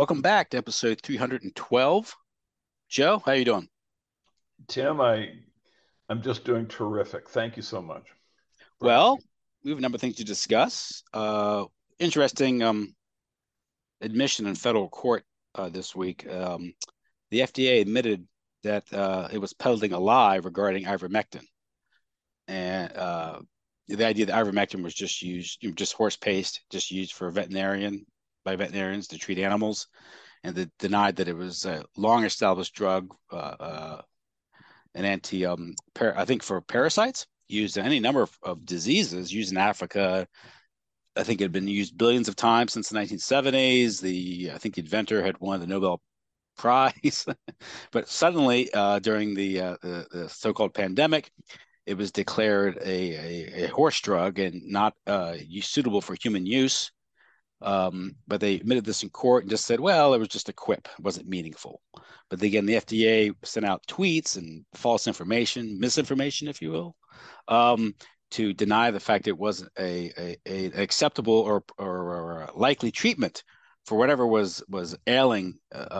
welcome back to episode 312. Joe, how you doing? Tim, I'm just doing terrific. Thank you so much for Well, asking. we have a number of things to discuss. Interesting admission in federal court this week. The FDA admitted that it was peddling a lie regarding ivermectin, and the idea that ivermectin was just used, just horse paste, just used for veterinarians to treat animals, and they denied that it was a long established drug, an anti I think for parasites used in any number of diseases used in Africa. I think it had been used billions of times since the 1970s. I think the inventor had won the Nobel Prize, but suddenly during the so-called pandemic, it was declared a horse drug and not suitable for human use. But they admitted this in court and just said, well, it was just a quip. It wasn't meaningful. But again, the FDA sent out tweets and false information, misinformation, if you will, um, to deny the fact it wasn't an acceptable or likely treatment for whatever was ailing,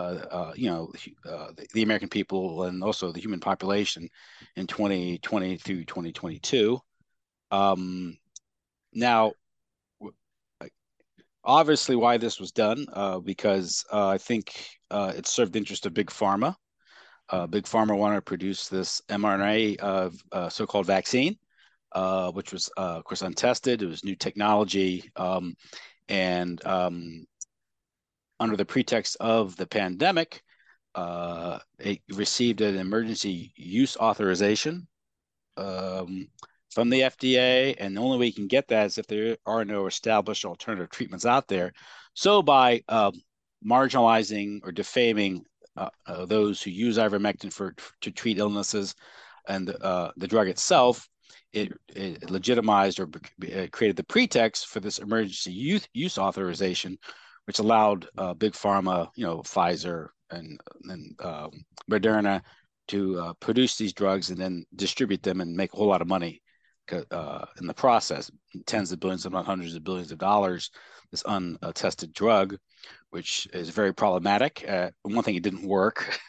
the American people and also the human population in 2020 through 2022. Now, obviously why this was done, because I think it served the interest of Big Pharma. Big Pharma wanted to produce this mRNA so-called vaccine, which was, of course, untested. It was new technology. And under the pretext of the pandemic, it received an emergency use authorization um, from the FDA, and the only way you can get that is if there are no established alternative treatments out there. So by marginalizing or defaming those who use ivermectin to treat illnesses and the drug itself, it legitimized or created the pretext for this emergency use authorization, which allowed big pharma, Pfizer and Moderna, to produce these drugs and then distribute them and make a whole lot of money in the process, tens of billions, if not hundreds of billions of dollars. This untested drug, which is very problematic. One thing, it didn't work,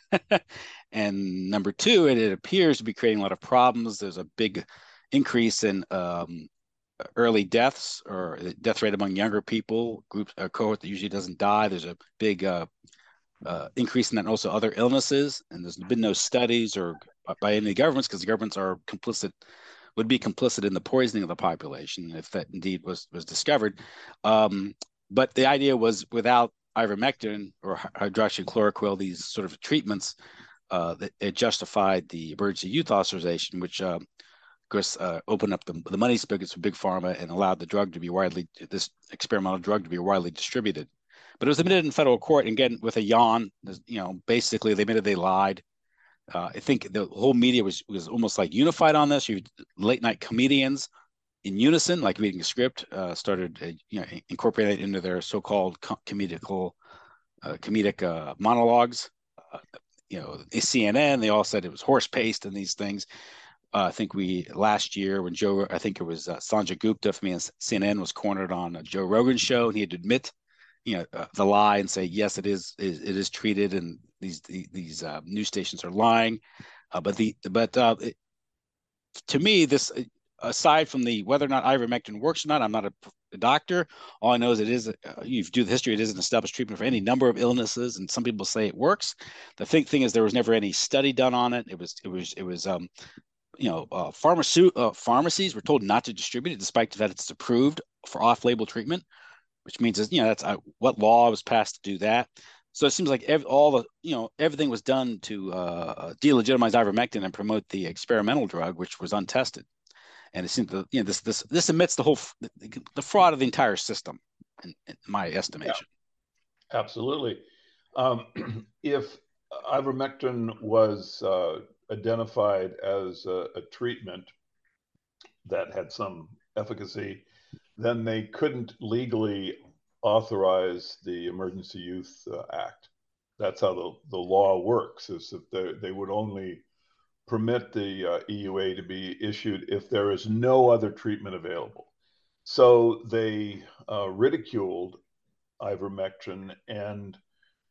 and number two, it appears to be creating a lot of problems. There's a big increase in early deaths or death rate among younger people, groups, a cohort that usually doesn't die. There's a big increase in that, and also other illnesses. And there's been no studies or by any governments, because the governments are complicit, would be complicit in the poisoning of the population if that indeed was discovered. But the idea was, without ivermectin or hydroxychloroquine, these sort of treatments, it justified the emergency youth authorization, which of course opened up the money spigots for big pharma and allowed the drug to be this experimental drug to be widely distributed. But it was admitted in federal court, and again with a yawn. Basically they admitted they lied. I think the whole media was almost like unified on this. You late night comedians in unison, like reading a script, started incorporating it into their so-called comedic monologues. Uh, CNN, they all said it was horse paste and these things. I think we last year when I think it was Sanjay Gupta from CNN was cornered on a Joe Rogan show, and he had to admit, the lie and say, yes, it is treated, and these news stations are lying. To me, this, aside from the whether or not ivermectin works or not, I'm not a doctor. All I know is you do the history, it is an established treatment for any number of illnesses, and some people say it works. The thing is, there was never any study done on it. Pharmacies were told not to distribute it, despite the fact it's approved for off-label treatment, which means that's what law was passed to do that. So it seems like everything was done to delegitimize ivermectin and promote the experimental drug, which was untested. And it seems that this admits the fraud of the entire system, in my Yeah, estimation. absolutely. If ivermectin was identified as a treatment that had some efficacy, then they couldn't legally authorize the Emergency Youth Act. That's how the law works, is that they would only permit the EUA to be issued if there is no other treatment available. So they ridiculed ivermectin and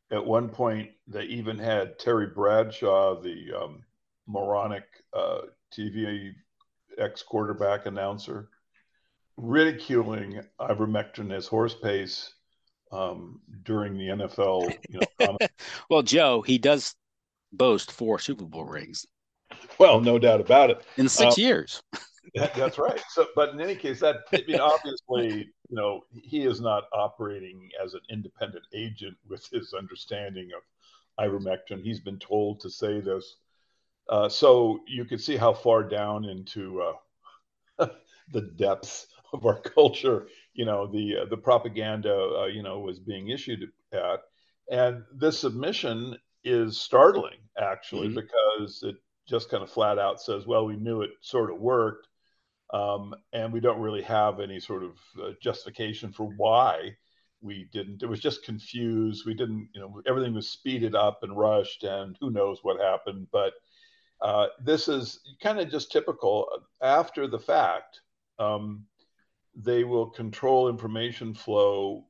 At one point, they even had Terry Bradshaw, the moronic TV ex-quarterback announcer, ridiculing ivermectin as horse pace during the NFL. Well, Joe, he does boast 4 Super Bowl rings Well, no doubt about it. in 6 years. That's right. So, but in any case, that I mean, obviously, he is not operating as an independent agent with his understanding of ivermectin. He's been told to say this, so you could see how far down into the depths of our culture, the propaganda, was being issued at, and this submission is startling actually, Mm-hmm. because it just kind of flat out says, well, we knew it sort of worked, and we don't really have any sort of justification for why we didn't. It was just confused. We didn't, everything was speeded up and rushed, and who knows what happened. But this is kind of just typical. After the fact, they will control information flow,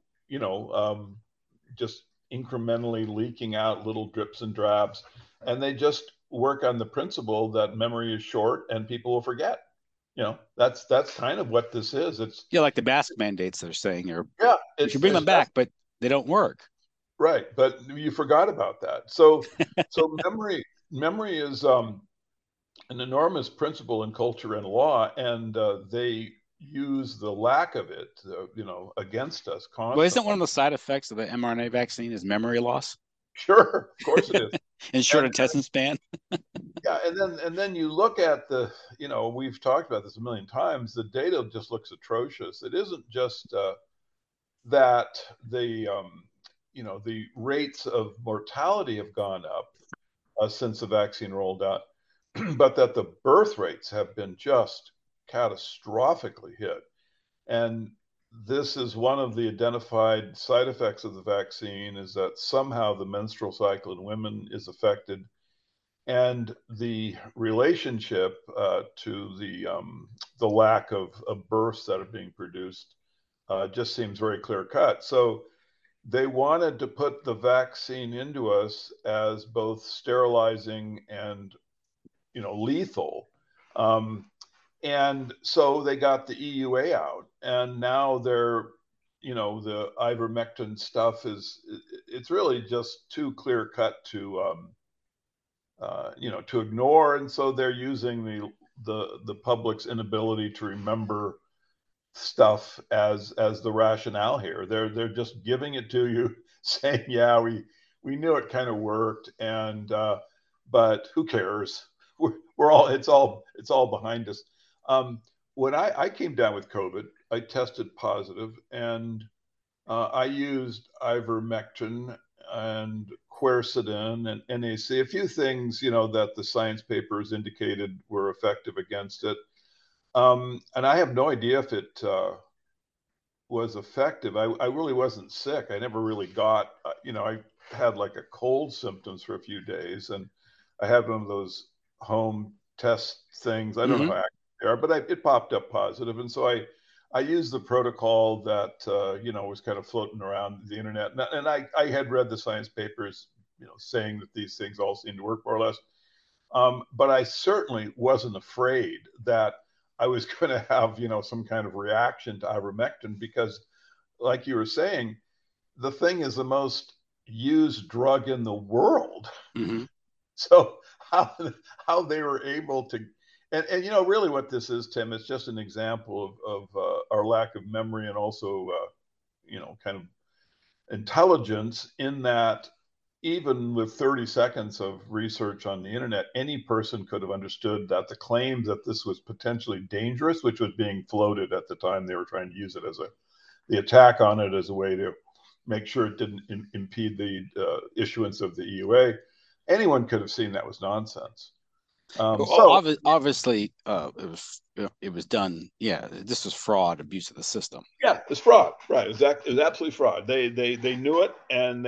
just incrementally leaking out little drips and drabs. And they just work on the principle that memory is short and people will forget. That's kind of what this is. It's Yeah, like the mask mandates they're saying, or yeah, we can bring them back, but they don't work. right. But you forgot about that. So memory is an enormous principle in culture and law, and they use the lack of it, against us Well, isn't constantly. one of the side effects of the mRNA vaccine is memory loss Sure, of course it is. and short And attention span? yeah, and then you look at we've talked about this a million times. The data just looks atrocious. It isn't just that the rates of mortality have gone up since the vaccine rolled out, but that the birth rates have been just catastrophically hit. And this is one of the identified side effects of the vaccine, is that somehow the menstrual cycle in women is affected. And the relationship to the lack of births that are being produced just seems very clear cut. So they wanted to put the vaccine into us as both sterilizing and lethal. And so they got the EUA out, and now the ivermectin stuff it's really just too clear cut to ignore, and so they're using the public's inability to remember stuff as the rationale here. They're just giving it to you, saying, yeah, we knew it kind of worked, and but who cares? We're all it's all behind us. When I came down with COVID, I tested positive, and I used ivermectin and quercetin and NAC, a few things, that the science papers indicated were effective against it. And I have no idea if it was effective. I really wasn't sick. I never really got, I had like a cold symptoms for a few days, and I had one of those home test things. I don't know Mm-hmm. how accurate they are, but it popped up positive. And so I used the protocol that, was kind of floating around the internet. And I had read the science papers, saying that these things all seem to work more or less. But I certainly wasn't afraid that I was going to have, some kind of reaction to ivermectin, because, like you were saying, the thing is the most used drug in the world. Mm-hmm. So how they were able to, and really what this is, Tim, it's just an example of our lack of memory, and also kind of intelligence, in that even with 30 seconds of research on the internet, any person could have understood that the claim that this was potentially dangerous, which was being floated at the time they were trying to use it as the attack on it as a way to make sure it didn't impede the issuance of the EUA, anyone could have seen that was nonsense. So Obviously, it was done. Yeah, this was fraud, abuse of the system. yeah, it's fraud, right? It was absolutely fraud. They knew it,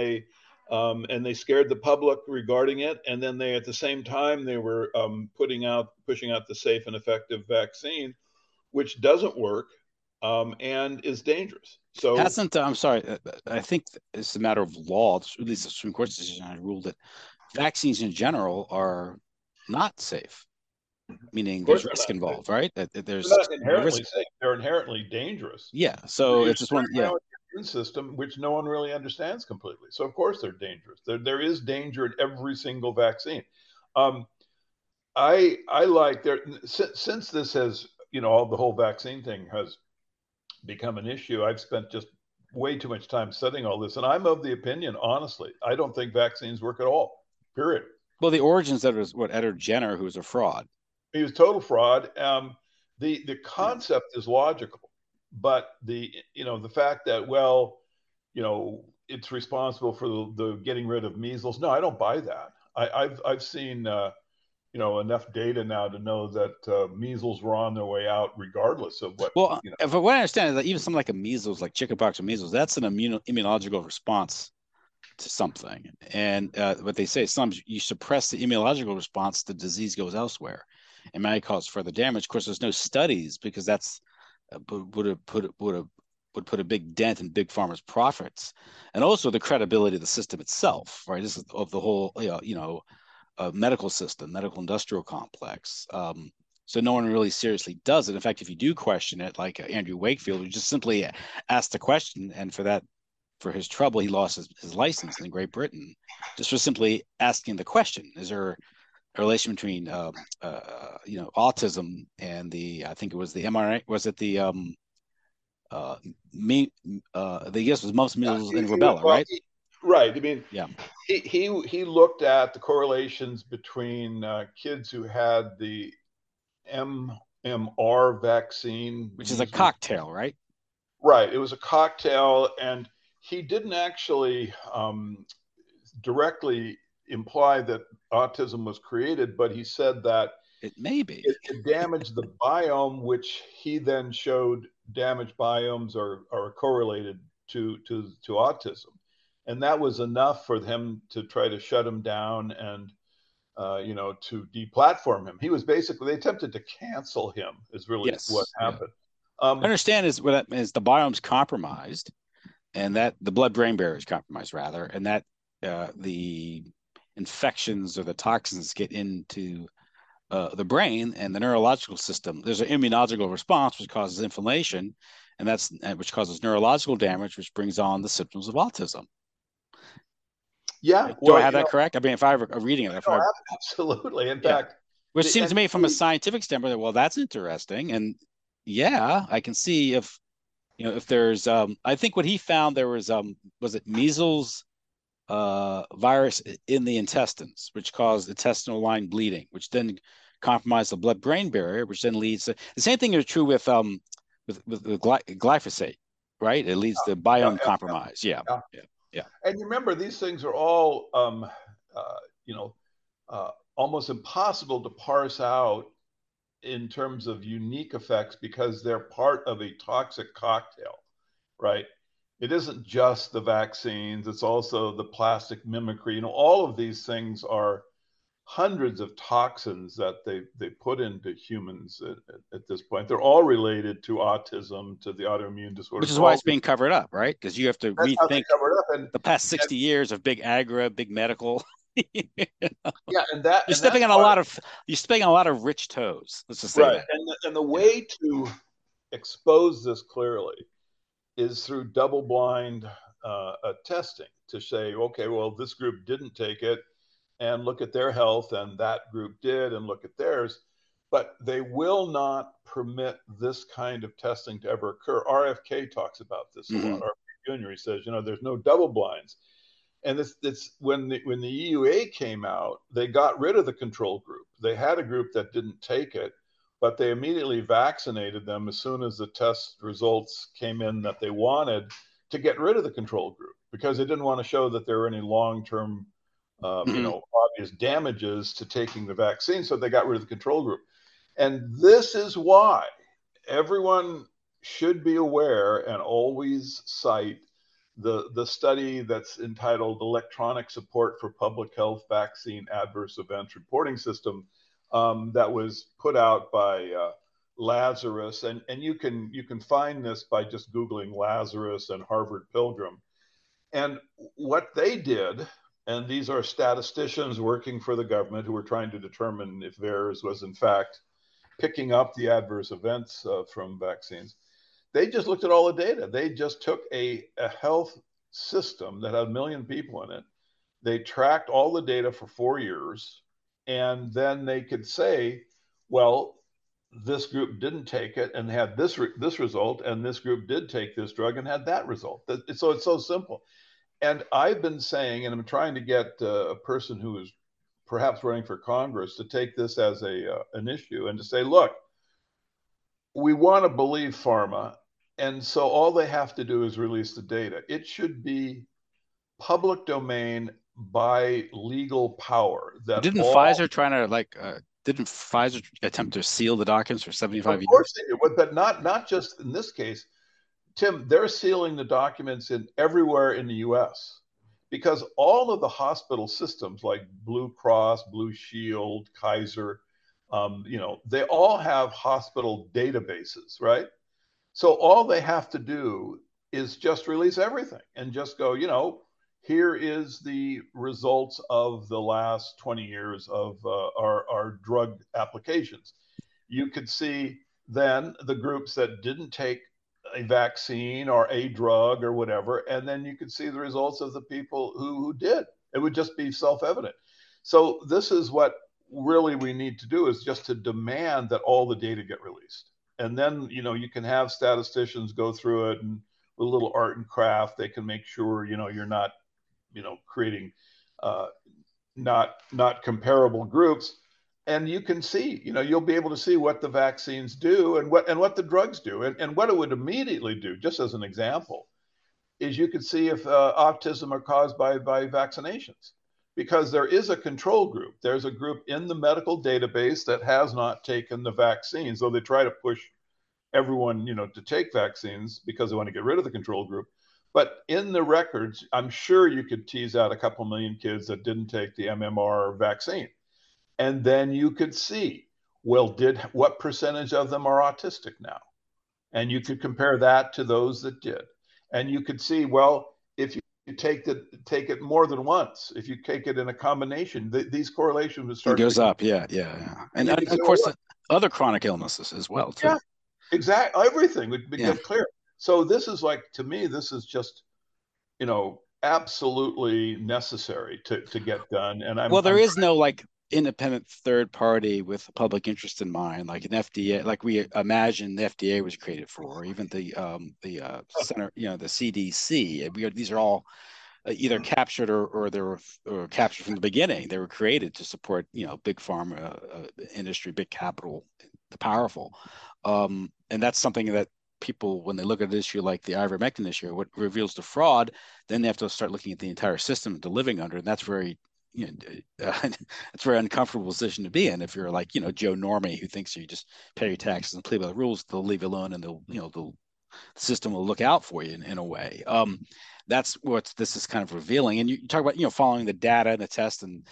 and they scared the public regarding it, and then they, at the same time, they were pushing out the safe and effective vaccine, which doesn't work. and is dangerous. So Hasn't I'm sorry, I think it's a matter of law. At least the Supreme Court's decision has ruled that vaccines in general are not safe, meaning of there's course they're risk not safe. involved, right? They're There's not risk. inherently safe. They're inherently dangerous. Yeah. You're So it's just one. screwing Yeah. around with your immune system, which no one really understands completely. So of course they're dangerous. There is danger in every single vaccine. Um, I like there since this has all the whole vaccine thing has become an issue. I've spent just way too much time studying all this, and I'm of the opinion, honestly, I don't think vaccines work at all. Period. Well, the origins of it was what Edward Jenner, who was a fraud. He was total fraud. The Yeah. concept is logical, but the fact that it's responsible for the getting rid of measles. No, I don't buy that. I've seen enough data now to know that measles were on their way out, regardless of what Well, if what I understand is that even something like a measles, like chickenpox or measles, that's an immunological response to something. And what they say is sometimes you suppress the immunological response, the disease goes elsewhere. It might cause further damage. Of course, there's no studies because that's would put a big dent in big pharma's profits, and also the credibility of the system itself, right? This is of the whole, medical system, medical industrial complex. So no one really seriously does it. In fact, if you do question it, like Andrew Wakefield, who just simply asked the question, and for his trouble, he lost his license in Great Britain, just for simply asking the question: is there a relation between autism and I think it was the mRNA, was it the me the guess was mumps, measles, and rubella, right? Right. I mean, Yeah, he looked at the correlations between kids who had the MMR vaccine, which is a measles. cocktail, right? Right. It was a cocktail, and he didn't actually directly imply that autism was created, but he said that It may be. it damaged the biome, which he then showed damaged biomes are correlated to autism. And that was enough for them to try to shut him down and to deplatform him. He was basically, they attempted to cancel him, is really what Yes, yeah. happened. I understand is what that means. The biome's compromised, and that the blood-brain barrier is compromised, rather, and that the infections or the toxins get into the brain and the neurological system. There's an immunological response which causes inflammation, and which causes neurological damage, which brings on the symptoms of autism. Yeah, Do I well, have that correct? I mean, if I were reading it, absolutely. In yeah, fact, which the, seems and to me from a scientific standpoint, well, that's interesting, and yeah, I can see if there's I think what he found there was it measles virus in the intestines, which caused intestinal line bleeding, which then compromised the blood-brain barrier, which then leads to the same thing is true with glyphosate, right? It leads to yeah, biome yeah, compromise. Yeah, yeah. yeah, yeah. And you remember, these things are all you know almost impossible to parse out in terms of unique effects because they're part of a toxic cocktail, right? It isn't just the vaccines, it's also the plastic mimicry. All of these things are hundreds of toxins that they put into humans at this point. They're all related to autism, to the autoimmune Which disorders. is why All it's being covered up, right? Because you have to that's how they rethink cover it up. the past And 60 years of big agra, big medical. yeah, You're and stepping that's on a why. lot of you're stepping on a lot of Rich toes. Let's just say Right. that. And the Yeah. way to expose this clearly is through double blind testing to say, okay, well, this group didn't take it and look at their health, and that group did and look at theirs. But they will not permit this kind of testing to ever occur. RFK talks about this a lot. Mm-hmm. RFK Jr. says, there's no double blinds. And it's when the EUA came out, they got rid of the control group. They had a group that didn't take it, but they immediately vaccinated them as soon as the test results came in that they wanted to get rid of the control group because they didn't want to show that there were any long-term, Mm-hmm. obvious damages to taking the vaccine. So they got rid of the control group. And this is why everyone should be aware and always cite the study that's entitled Electronic Support for Public Health Vaccine Adverse Events Reporting System that was put out by Lazarus, and you can find this by just Googling Lazarus and Harvard Pilgrim. And what they did, and these are statisticians working for the government who were trying to determine if theirs was in fact picking up the adverse events from vaccines. They just looked at all the data. They just took a health system that had 1 million people in it. They tracked all the data for 4 years, and then they could say, well, this group didn't take it and had this result, and this group did take this drug and had that result. So it's so simple. And I've been saying, and I'm trying to get a person who is perhaps running for Congress to take this as an issue and to say, look, we want to believe pharma, and so all they have to do is release the data. It should be public domain by legal power. That Didn't all, Pfizer trying to didn't Pfizer attempt to seal the documents for 75 of years? course they do, but not just in this case. Tim, they're sealing the documents in everywhere in the U.S. because all of the hospital systems like Blue Cross, Blue Shield, Kaiser, they all have hospital databases, right? So all they have to do is just release everything and just go, here is the results of the last 20 years of our drug applications. You could see then the groups that didn't take a vaccine or a drug or whatever, and then you could see the results of the people who did. It would just be self-evident. So this is what really we need to do, is just to demand that all the data get released. And then, you can have statisticians go through it, and with a little art and craft, they can make sure, you're not, creating not comparable groups. And you can see, you'll be able to see what the vaccines do and what the drugs do. And what it would immediately do, just as an example, is you could see if autism are caused by vaccinations, because there is a control group. There's a group in the medical database that has not taken the vaccines, though they try to push everyone, to take vaccines because they want to get rid of the control group. But in the records, I'm sure you could tease out a couple million kids that didn't take the MMR vaccine. And then you could see, well, what percentage of them are autistic now? And you could compare that to those that did. And you could see, well, if you take it more than once, if you take it in a combination, these correlations would start. It goes up, yeah. And you could of say, course, well, other chronic illnesses as well, too. yeah, exactly. Everything would Yeah. get clear. So this is to me, this is just, absolutely necessary to get done. And Well, there is no independent third party with a public interest in mind, like an FDA, like we imagine the FDA was created for, or even the center, the CDC. These are all either captured or they were captured from the beginning. They were created to support, big pharma industry, big capital, the powerful. And that's something that people, when they look at an issue like the ivermectin issue, what reveals the fraud, then they have to start looking at the entire system they're living under. And that's very, it's a very uncomfortable position to be in. If you're like, Joe Normie, who thinks you just pay your taxes and play by the rules, they'll leave you alone, and the system will look out for you in a way. That's what this is kind of revealing. And you talk about, following the data and the test and,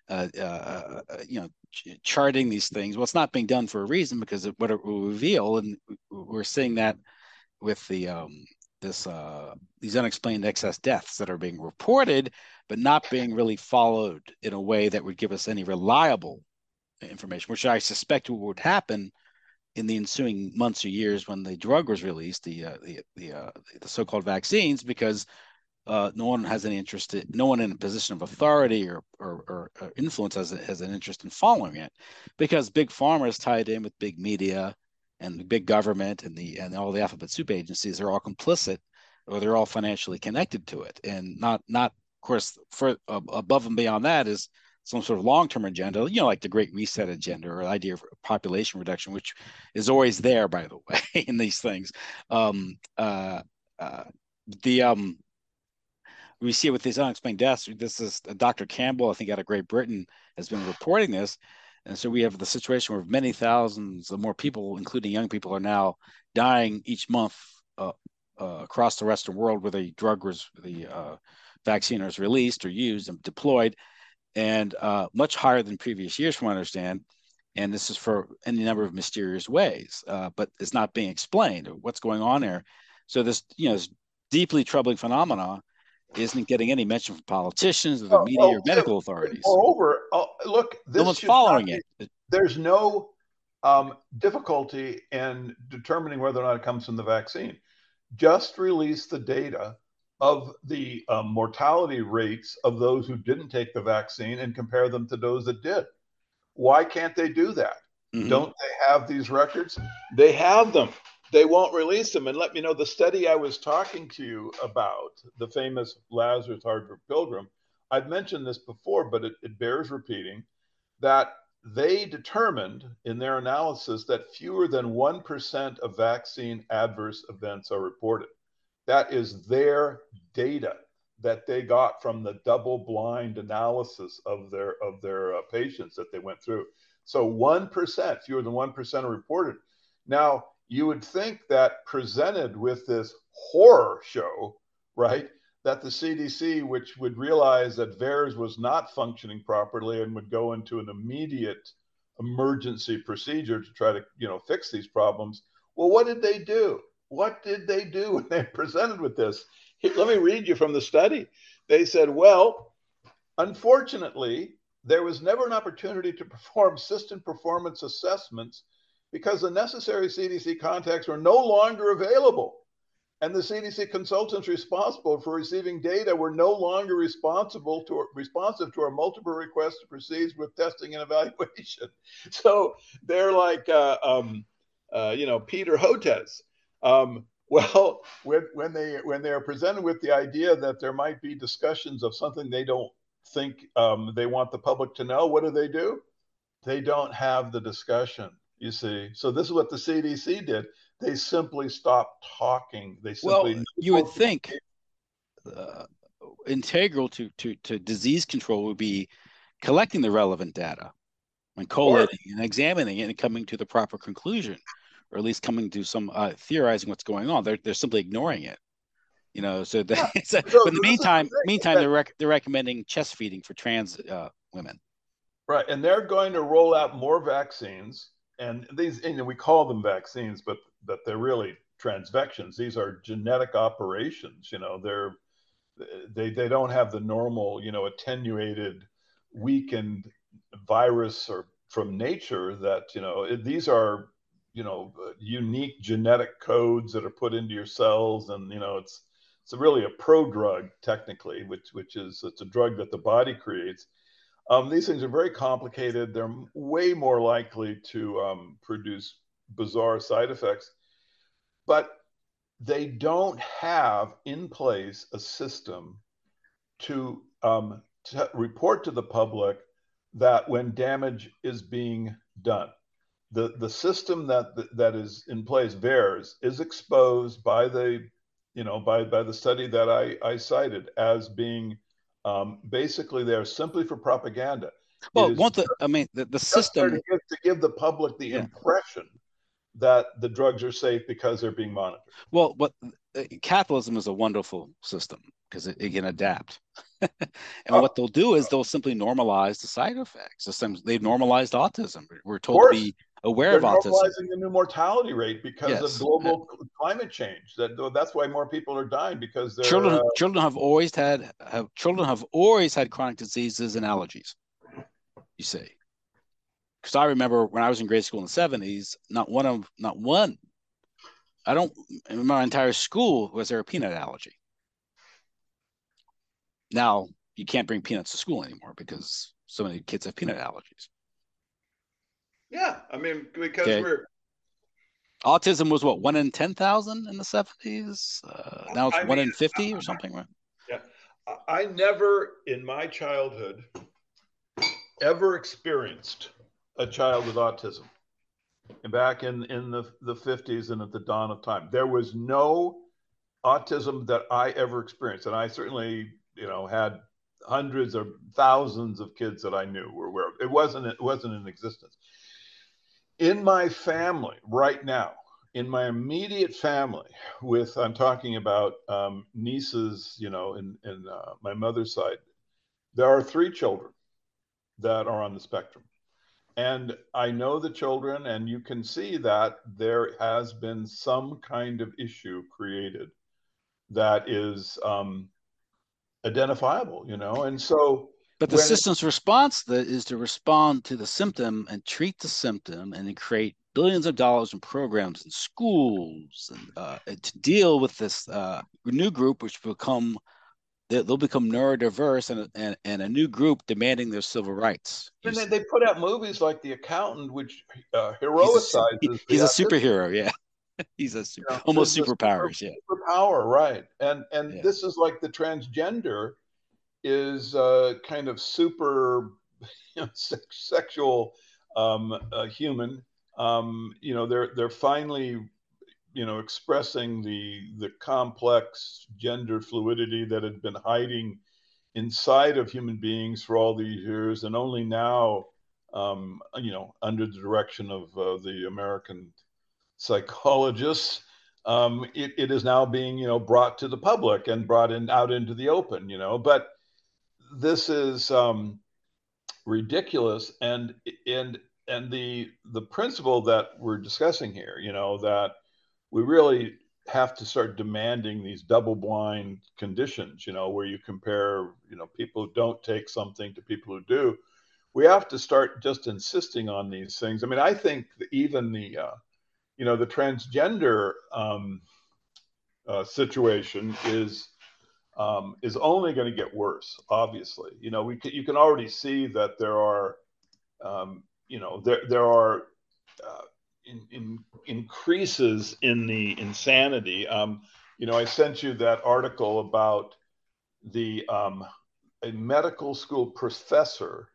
charting these things. Well, it's not being done for a reason, because of what it will reveal. And we're seeing that with the these unexplained excess deaths that are being reported, but not being really followed in a way that would give us any reliable information, which I suspect would happen in the ensuing months or years when the drug was released, the so-called vaccines, because no one has any interest no one in a position of authority or influence has an interest in following it, because big pharma is tied in with big media and the big government and all the alphabet soup agencies are all complicit, or they're all financially connected to it. And not of course, for above and beyond that is some sort of long-term agenda, like the Great Reset agenda, or idea of population reduction, which is always there, by the way, in these things. We see it with these unexplained deaths. This is Dr. Campbell, I think, out of Great Britain, has been reporting this. And so we have the situation where many thousands of more people, including young people, are now dying each month across the Western world where the vaccine is released or used and deployed, and much higher than previous years, from what I understand. And this is for any number of mysterious ways, but it's not being explained what's going on there. So this deeply troubling phenomena isn't getting any mention from politicians or the media or Well, Tim, medical authorities. moreover, look, No this one's should not following be, it. there's no difficulty in determining whether or not it comes from the vaccine. Just release the data of the mortality rates of those who didn't take the vaccine and compare them to those that did. Why can't they do that? Mm-hmm. Don't they have these records? They have them. They won't release them. And let me know the study I was talking to you about, the famous Lazarus Harvard Pilgrim. I've mentioned this before, but it bears repeating that they determined in their analysis that fewer than 1% of vaccine adverse events are reported. That is their data that they got from the double-blind analysis of their patients that they went through. So 1%, fewer than 1% are reported. Now, you would think that presented with this horror show, right, that the CDC, which would realize that VAERS was not functioning properly and would go into an immediate emergency procedure to try to, fix these problems. Well, what did they do? What did they do when they presented with this? Here, let me read you from the study. They said, well, unfortunately, there was never an opportunity to perform system performance assessments because the necessary CDC contacts were no longer available. And the CDC consultants responsible for receiving data were no longer responsive to our multiple requests to proceed with testing and evaluation. So they're like, Peter Hotez. Well, when they are presented with the idea that there might be discussions of something they don't think they want the public to know, what do? They don't have the discussion, you see. So this is what the CDC did. They simply stopped talking. They simply you would think integral to disease control would be collecting the relevant data and collating and examining it and coming to the proper conclusion, or at least coming to some theorizing what's going on. They're simply ignoring it, So, but in the meantime, they're recommending chest feeding for trans women. Right, and they're going to roll out more vaccines, and these, we call them vaccines, but they're really transvections. These are genetic operations. They don't have the normal, attenuated, weakened virus or from nature that these are unique genetic codes that are put into your cells, and it's really a prodrug technically, which is it's a drug that the body creates. These things are very complicated. They're way more likely to produce bizarre side effects, but they don't have in place a system to report to the public that when damage is being done. The system that is in place, VAERS, is exposed by the by the study that I cited as being basically there simply for propaganda. Well, the system to give the public the impression that the drugs are safe because they're being monitored. Well, capitalism is a wonderful system because it can adapt. And what they'll do is they'll simply normalize the side effects. They've normalized autism. We're told to be aware of autism. They're normalizing the new mortality rate because of global climate change. That's why more people are dying, because children have always had chronic diseases and allergies. You see, because I remember when I was in grade school in the 70s, not one. I don't, in my entire school, was there a peanut allergy. Now you can't bring peanuts to school anymore because so many kids have peanut allergies. Yeah, because autism was what, 1 in 10,000 in the 70s. Now it's 1 in 50 or something, right? Yeah, I never in my childhood ever experienced a child with autism. And back in the 50s and at the dawn of time, there was no autism that I ever experienced. And I certainly, had hundreds or thousands of kids that I knew were aware of. It wasn't in existence. In my family right now, in my immediate family, I'm talking about nieces, in my mother's side, there are 3 children that are on the spectrum. And I know the children, and you can see that there has been some kind of issue created that is identifiable, you know. And so But the when system's response is to respond to the symptom and treat the symptom and then create billions of dollars in programs in schools and to deal with this new group, which they'll become neurodiverse and a new group demanding their civil rights. You and see, they put out movies like The Accountant, which he's heroicizes he's the a autistic. superhero. Yeah, he's You know, almost the superpowers. Yeah, superpower, right? And yeah. this is like the transgender is kind of super, you know, sexual human. You know, they're finally, you know, expressing the complex gender fluidity that had been hiding inside of human beings for all these years, and only now, you know, under the direction of the American psychologists, it is now being, you know, brought to the public and brought in out into the open, you know. But this is ridiculous, and and the principle that we're discussing here, you know, that we really have to start demanding these double blind conditions, you know, where you compare, you know, people who don't take something to people who do. We have to start just insisting on these things. I mean, I think even the you know, the transgender situation is only going to get worse. Obviously, you know, you can already see that there are you know, there are uh, increases in the insanity. You know, I sent you that article about the a medical school professor,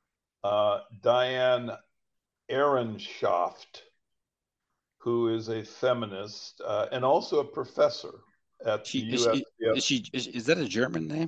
Diane Ehrenschaft, who is a feminist and also a professor at the USPS. Is that a German name?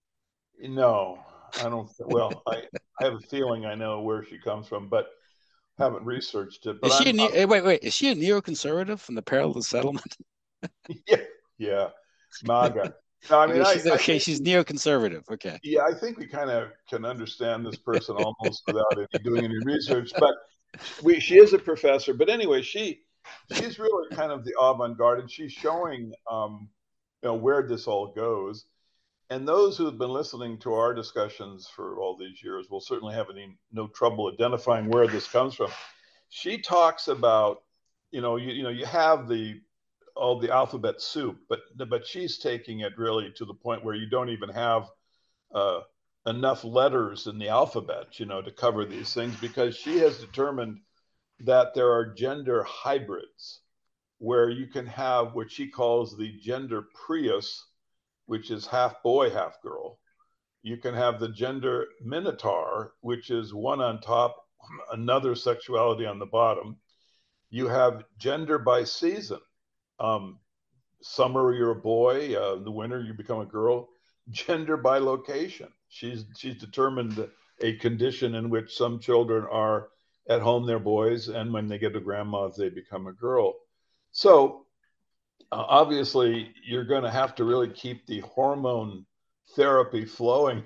No, I don't. Well, I have a feeling I know where she comes from, but haven't researched it. But Is she I'm wait? Is she a neoconservative from the parallel settlement? yeah, yeah, MAGA. No, I mean, Okay, she's I okay. think, She's neoconservative. Okay. yeah, I think we kind of can understand this person almost without doing any research. But she is a professor. But anyway, she's really kind of the avant-garde, and she's showing, you know, where this all goes. And those who have been listening to our discussions for all these years will certainly have no trouble identifying where this comes from. She talks about, you know, you have all the alphabet soup, but she's taking it really to the point where you don't even have uh, enough letters in the alphabet, you know, to cover these things, because she has determined that there are gender hybrids where you can have what she calls the gender Prius, which is half boy, half girl. You can have the gender Minotaur, which is one on top, another sexuality on the bottom. You have gender by season. Um, Summer you're a boy, in the winter you become a girl. Gender by location. She's determined a condition in which some children are at home they're boys, and when they get to grandma they become a girl. So obviously you're going to have to really keep the hormone therapy flowing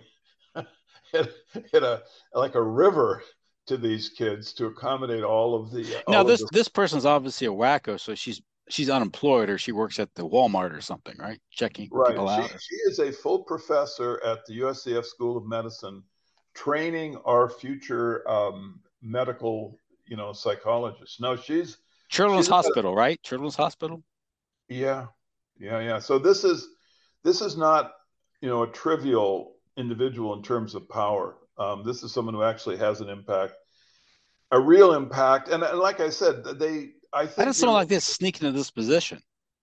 at, at a like a river to these kids to accommodate Now all of this person's obviously a wacko, so she's unemployed or she works at the Walmart or something, right? Checking Right. people She out. she is a full professor at the USCF School of Medicine, training our future medical, you know, psychologists. No, Children's she's Hospital, right? Children's Hospital. yeah, yeah, yeah. So this is not, you know, a trivial individual in terms of power. This is someone who actually has an impact, a real impact. And like I said, I How does think someone you're. like this sneak into this position?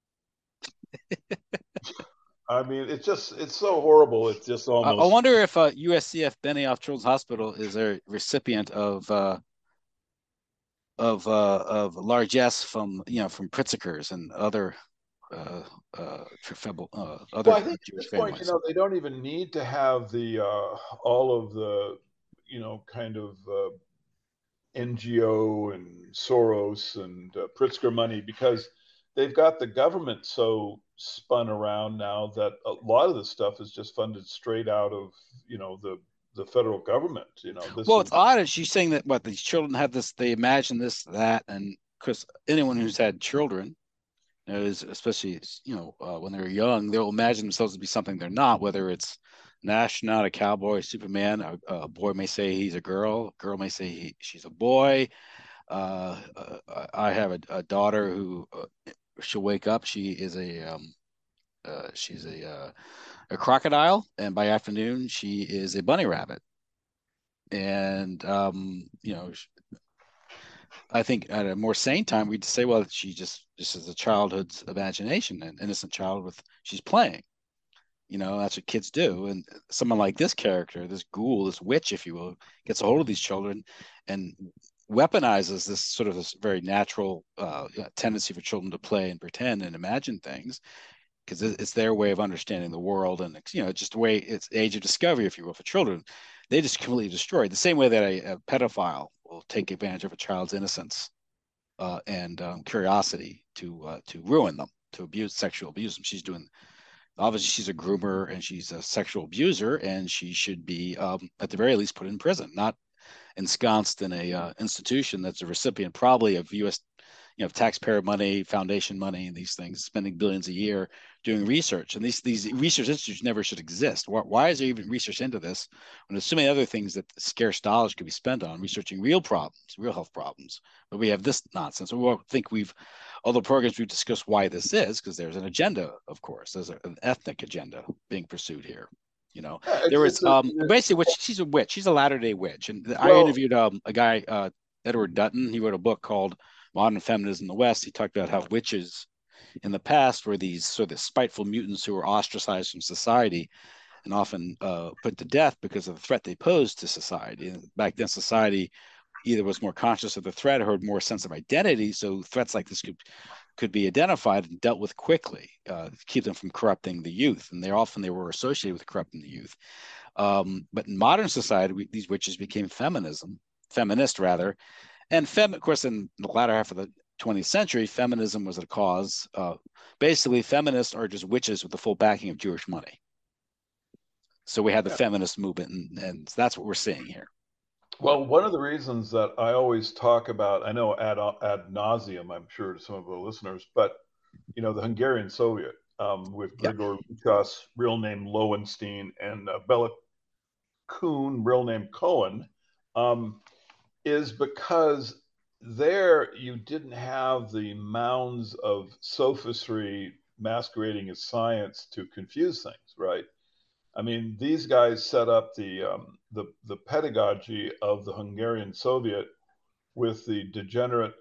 I mean, it's so horrible. It's just I almost wonder if USCF Benioff Children's Hospital is a recipient of largesse from from Pritzkers and other uh, Well, other I think at Jewish this point, you families. know, they don't even need to have the all of the, you know, kind of NGO and Soros and Pritzker money, because they've got the government so spun around now that a lot of the stuff is just funded straight out of, you know, the federal government. This Well, is it's odd. Is she saying that what these children have this? They imagine this, that, and because anyone who's had children is, especially when they're young, they'll imagine themselves to be something they're not. Whether it's an astronaut, a cowboy, Superman. A boy may say he's a girl. A girl may say she's a boy. I have a daughter who she'll wake up. She's a crocodile, and by afternoon she is a bunny rabbit. And I think at a more sane time we'd say, well, she just is a childhood's imagination, an innocent child with she's playing. That's what kids do. And someone like this character, this ghoul, this witch, if you will, gets a hold of these children and weaponizes this very natural tendency for children to play and pretend and imagine things, because it's their way of understanding the world. And just the way it's age of discovery, if you will, for children. They just completely destroy it. The same way that a pedophile will take advantage of a child's innocence and curiosity to ruin them, to sexual abuse them. Obviously she's a groomer and she's a sexual abuser, and she should be at the very least put in prison, not ensconced in a institution that's a recipient probably of U.S. taxpayer money, foundation money, and these things, spending billions a year doing research. And these research institutes never should exist. Why is there even research into this when there's so many other things that scarce dollars could be spent on researching real problems, real health problems? But we have this nonsense. We won't think all the programs we've discussed why this is, because there's an agenda, of course. There's an ethnic agenda being pursued here. yeah, There was basically she's a witch. She's a Latter-day witch. And I interviewed a guy, Edward Dutton. He wrote a book called Modern Feminism in the West. He talked about how witches in the past were these sort of spiteful mutants who were ostracized from society and often put to death because of the threat they posed to society. And back then, society either was more conscious of the threat or had more sense of identity, so threats like this could be identified and dealt with quickly, to keep them from corrupting the youth. And they were associated with corrupting the youth. But in modern society, these witches became feminist rather. And of course, in the latter half of the 20th century, feminism was a cause. Basically, feminists are just witches with the full backing of Jewish money. So we had the feminist movement, and that's what we're seeing here. Well, one of the reasons that I always talk about, I know ad nauseum, I'm sure to some of the listeners, but the Hungarian Soviet with Grigor Lukas, real name Lowenstein, and Bela Kun, real name Cohen, is because there you didn't have the mounds of sophistry masquerading as science to confuse things, right? I mean, these guys set up the pedagogy of the Hungarian Soviet with the degenerate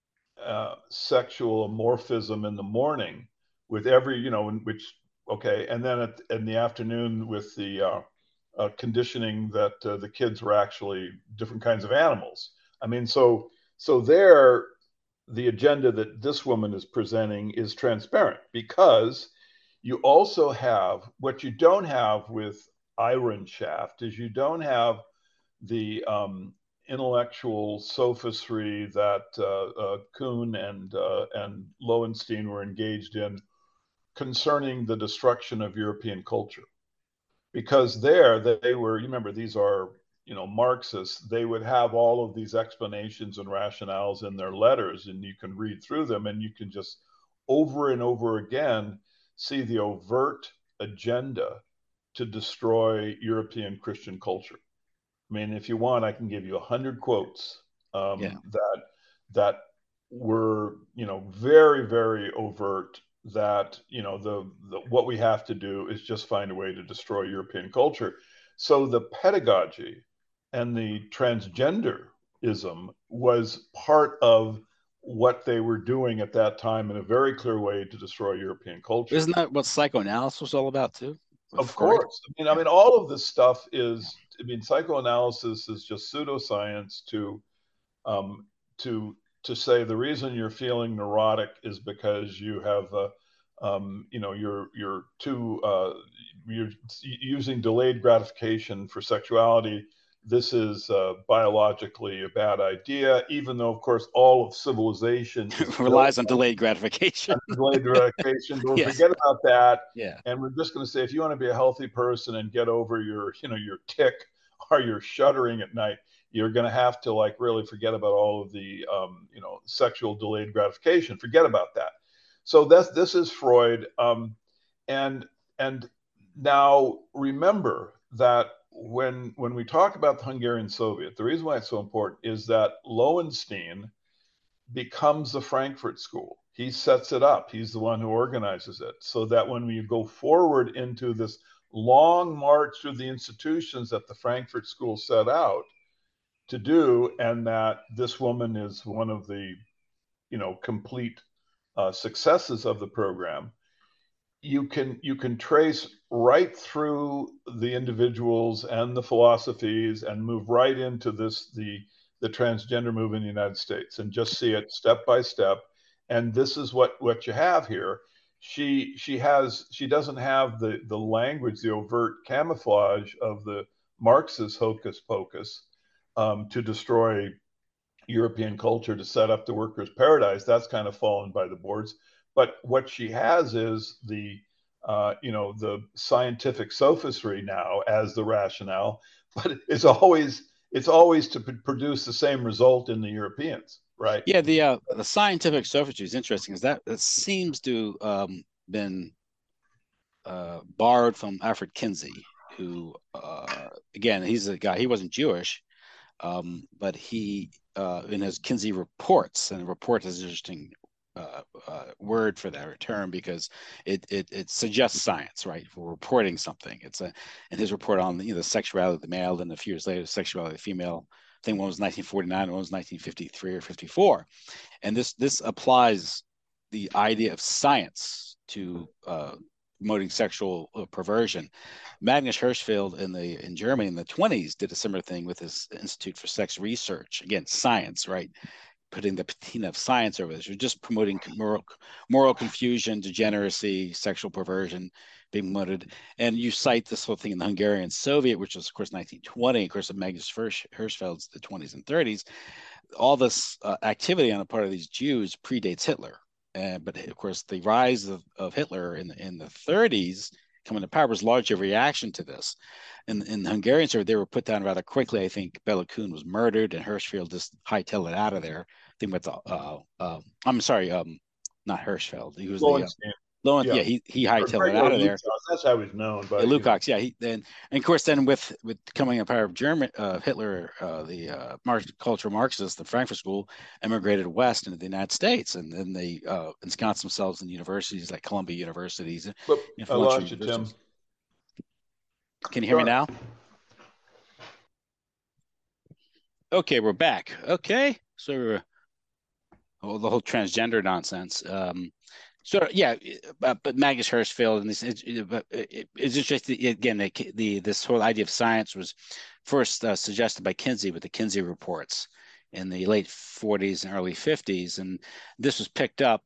sexual amorphism in the morning, with every and then in the afternoon with the conditioning that the kids were actually different kinds of animals. I mean, so there, the agenda that this woman is presenting is transparent, because you also have what you don't have with Iron Shaft is you don't have the intellectual sophistry that Kuhn and Lowenstein were engaged in concerning the destruction of European culture. Because there they were, you remember, these are Marxists. They would have all of these explanations and rationales in their letters, and you can read through them, and you can just over and over again see the overt agenda to destroy European Christian culture. I mean, if you want, I can give you 100 quotes that were, very, very overt. That the what we have to do is just find a way to destroy European culture. So the pedagogy and the transgenderism was part of what they were doing at that time in a very clear way to destroy European culture. Isn't that what psychoanalysis was all about too? Of course. I mean, all of this stuff is. I mean, psychoanalysis is just pseudoscience to say the reason you're feeling neurotic is because you have you're using delayed gratification for sexuality. This is biologically a bad idea, even though, of course, all of civilization relies on delayed gratification. Delayed gratification. Don't forget about that. Yeah. And we're just going to say, if you want to be a healthy person and get over your, your tick or you're shuddering at night, you're going to have to like really forget about all of the sexual delayed gratification. Forget about that. So this is Freud, and and now remember that when we talk about the Hungarian Soviet, the reason why it's so important is that Lowenstein becomes the Frankfurt School. He sets it up. He's the one who organizes it, so that when we go forward into this long march through the institutions that the Frankfurt School set out to do, and that this woman is one of the complete successes of the program, you can trace right through the individuals and the philosophies and move right into the transgender movement in the United States and just see it step by step. And this is what you have here. She doesn't have the language, the overt camouflage of the Marxist hocus pocus to destroy European culture, to set up the workers' paradise. That's kind of fallen by the boards. But what she has is the scientific sophistry now as the rationale, but it's always to produce the same result in the Europeans, right? Yeah, the scientific sophistry is interesting, is that it seems to been borrowed from Alfred Kinsey, who again, he's a guy, he wasn't Jewish, but he in his Kinsey reports, and report is an interesting word for that, or term, because it suggests science, right? For reporting something. It's in his report on the sexuality of the male, and a few years later, the sexuality of the female. I think one was 1949, one was 1953 or 54, and this applies the idea of science to promoting sexual perversion. Magnus Hirschfeld in Germany in the 20s did a similar thing with his Institute for Sex Research. Again, science, right? Putting the patina of science over this. You're just promoting moral confusion, degeneracy, sexual perversion being promoted. And you cite this whole thing in the Hungarian Soviet, which was, of course, 1920, of course, of Magnus Hirschfeld's the 20s and 30s. All this activity on the part of these Jews predates Hitler. But of course, the rise of Hitler in the 30s coming to power was largely a reaction to this. In the Hungarian Soviet, they were put down rather quickly. I think Bela Kun was murdered, and Hirschfeld just hightailed it out of there. I think with I'm sorry, not Hirschfeld. He was the Lowenstein. Lowen. Yeah. Yeah, he hightailed it Or out of there. Lukács. That's how he's known. Yeah, But Lukács. Yeah, and of course, then with coming in power of German, Hitler, the cultural Marxists, the Frankfurt School, emigrated west into the United States, and then they ensconced themselves in universities like Columbia universities, but I influential lost you, Tim. universities. Can you hear me now? Okay, we're back. Okay, so the whole transgender nonsense. So yeah, but Magnus Hirschfeld and it's interesting again. This whole idea of science was first suggested by Kinsey with the Kinsey reports in the late 40s and early 50s, and this was picked up,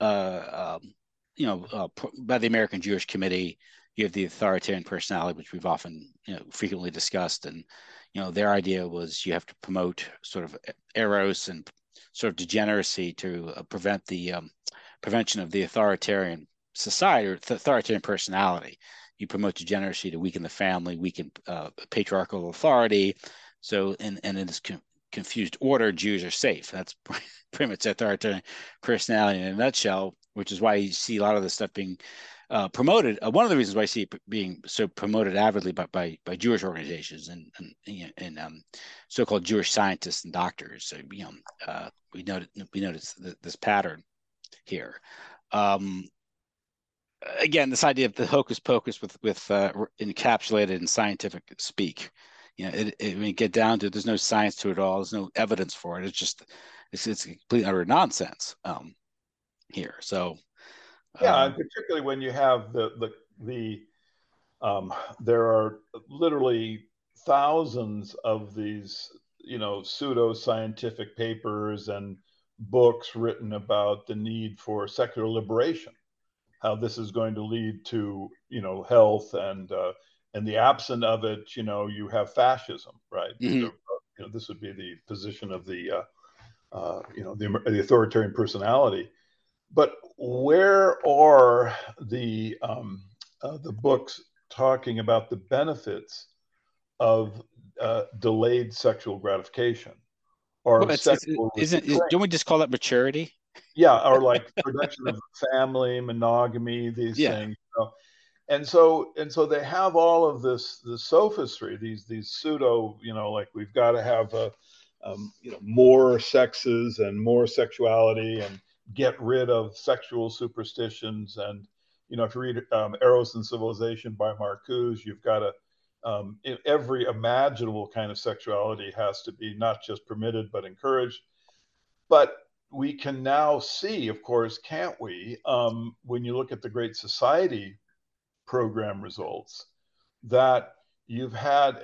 by the American Jewish Committee. You have the authoritarian personality, which we've often, frequently discussed, and their idea was you have to promote sort of eros and sort of degeneracy to prevent the prevention of the authoritarian society or authoritarian personality. You promote degeneracy to weaken the family, weaken patriarchal authority. So, and in this confused order, Jews are safe. That's pretty much authoritarian personality in a nutshell, which is why you see a lot of this stuff being promoted. One of the reasons why I see it being so promoted avidly by Jewish organizations and so-called Jewish scientists and doctors. So we notice this pattern here. Again, this idea of the hocus pocus with encapsulated in scientific speak. When you get down to it, there's no science to it all. There's no evidence for it. It's complete utter nonsense here. So yeah, and particularly when you have there are literally thousands of these pseudo scientific papers and books written about the need for secular liberation, how this is going to lead to health, and the absence of it, you have fascism, right? mhm. This would be the position of the the authoritarian personality. But where are the books talking about the benefits of delayed sexual gratification or Well, sexual restraint. don't we just call that maturity? Yeah, or like production of family, monogamy, these Yeah. things. And so they have all of this sophistry, these pseudo, like we've got to have more sexes and more sexuality and get rid of sexual superstitions. And if you read Eros and Civilization by Marcuse, you've got to every imaginable kind of sexuality has to be not just permitted but encouraged. But we can now see, of course, can't we, when you look at the Great Society program results, that you've had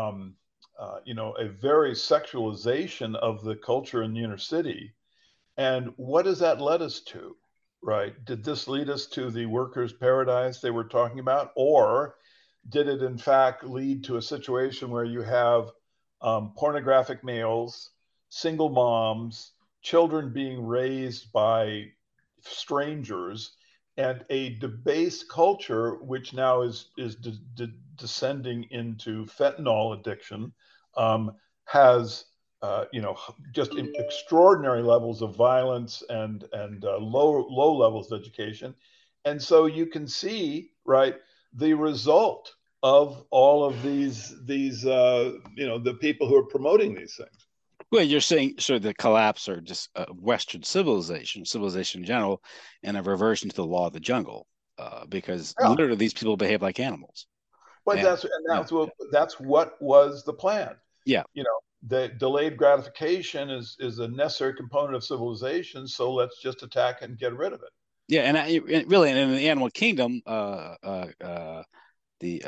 a very sexualization of the culture in the inner city. And what does that lead us to, right? Did this lead us to the workers' paradise they were talking about? Or did it, in fact, lead to a situation where you have pornographic males, single moms, children being raised by strangers, and a debased culture which now is descending into fentanyl addiction, has just extraordinary levels of violence and low levels of education. And so you can see, right, the result of all of these the people who are promoting these things. Well, you're saying sort of the collapse or just Western civilization in general, and a reversion to the law of the jungle, because Yeah, literally these people behave like animals. but And that's and yeah, that's what was the plan. yeah, The delayed gratification is a necessary component of civilization, so let's just attack it and get rid of it. yeah, and really, in the animal kingdom, the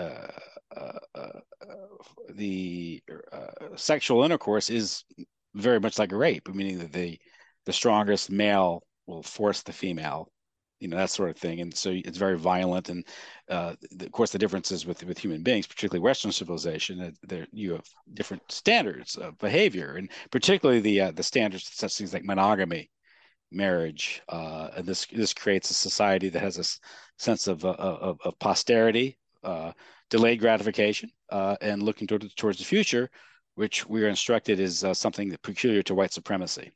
the sexual intercourse is very much like a rape, meaning that the strongest male will force the female, that sort of thing, and so it's very violent. And of course, the differences with human beings, particularly Western civilization, there you have different standards of behavior, and particularly the standards of such things like monogamy, marriage, and this creates a society that has a sense of posterity, delayed gratification, and looking towards the future, which we are instructed is something peculiar to white supremacy.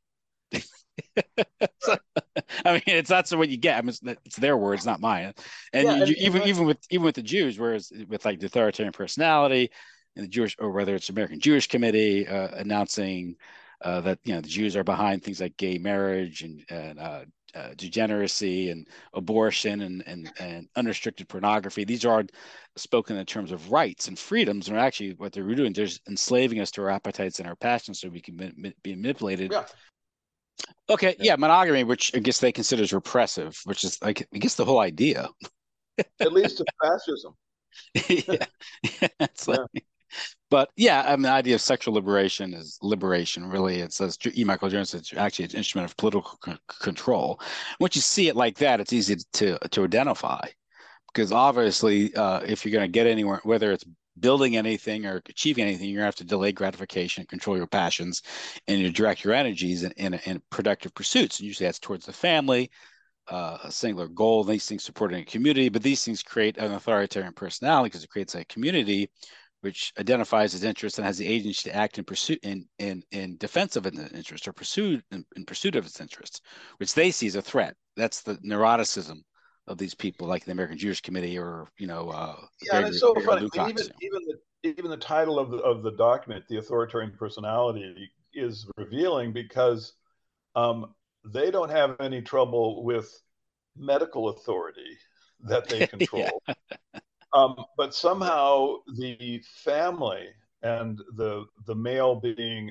So, I mean, that's what you get. I mean, it's their words, not mine. And Yeah, even with the Jews, whereas with like the authoritarian personality and the Jewish, or whether it's American Jewish Committee announcing that the Jews are behind things like gay marriage and degeneracy and abortion and unrestricted pornography. These are spoken in terms of rights and freedoms, and actually what they're doing, they're enslaving us to our appetites and our passions so we can be manipulated. yeah, Okay, yeah. yeah, monogamy, which I guess they consider as repressive, which is like I guess the whole idea. At least to fascism. Yeah, it's like, Yeah, but yeah, I mean, the idea of sexual liberation is liberation. Really, it says E. Michael Jones. It's actually an instrument of political control. Once you see it like that, it's easy to identify because obviously, if you're going to get anywhere, whether it's building anything or achieving anything, you're going to have to delay gratification, control your passions, and you direct your energies in productive pursuits. And usually that's towards the family, a singular goal. These things supporting a community, but these things create an authoritarian personality because it creates a community which identifies its interest and has the agency to act in pursuit in defense of its interest or in pursuit of its interests, which they see as a threat. That's the neuroticism of these people, like the American Jewish Committee or yeah, and it's so Gregory funny. I mean, Lukács. even the title of the document, the authoritarian personality, is revealing because they don't have any trouble with medical authority that they control. Yeah, But somehow the family and the male being,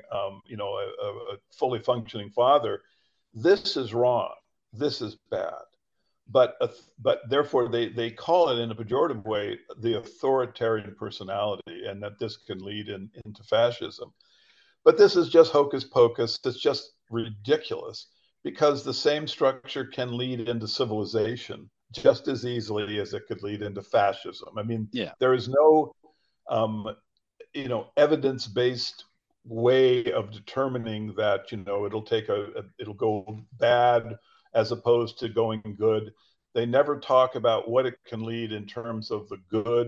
a fully functioning father, this is wrong. This is bad. But therefore they call it in a pejorative way the authoritarian personality, and that this can lead into fascism. But this is just hocus pocus. It's just ridiculous because the same structure can lead into civilization just as easily as it could lead into fascism. I mean, yeah, there is no, um, evidence-based way of determining that it'll go bad as opposed to going good. They never talk about what it can lead in terms of the good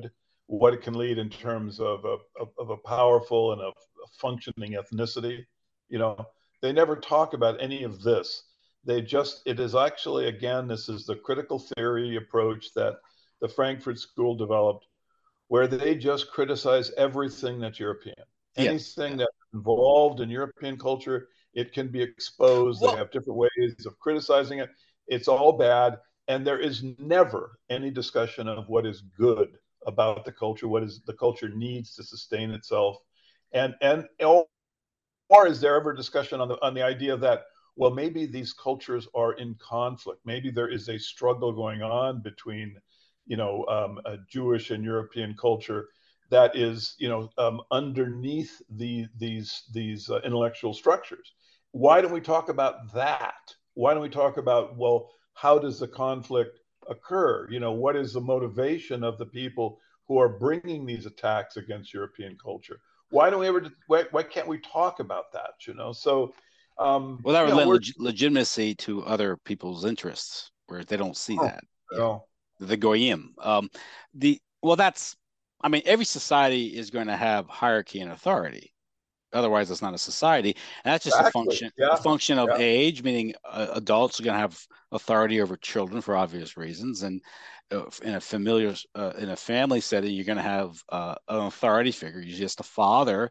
what it can lead in terms of a powerful and a functioning ethnicity. You know, they never talk about any of this. They just, it is actually, again, this is the critical theory approach that the Frankfurt School developed, where they just criticize everything that's European. Yes. Anything Yeah. that's involved in European culture, it can be exposed. They Well, have different ways of criticizing it. It's all bad. And there is never any discussion of what is good about the culture, what is the culture needs to sustain itself. And or is there ever discussion on the idea that, well, maybe these cultures are in conflict, maybe there is a struggle going on between, a Jewish and European culture that is, underneath these intellectual structures. Why don't we talk about that? Why don't we talk about, well, how does the conflict occur? What is the motivation of the people who are bringing these attacks against European culture? Why don't we ever? Why can't we talk about that? So, well, that would lend we're legitimacy to other people's interests, where they don't see oh, that. Yeah, no, the goyim. The well, that's. I mean, every society is going to have hierarchy and authority. Otherwise, it's not a society. And that's just exactly. a Yeah, function of yeah, age, meaning adults are going to have authority over children for obvious reasons. And in a family setting, you're going to have an authority figure, usually just a father,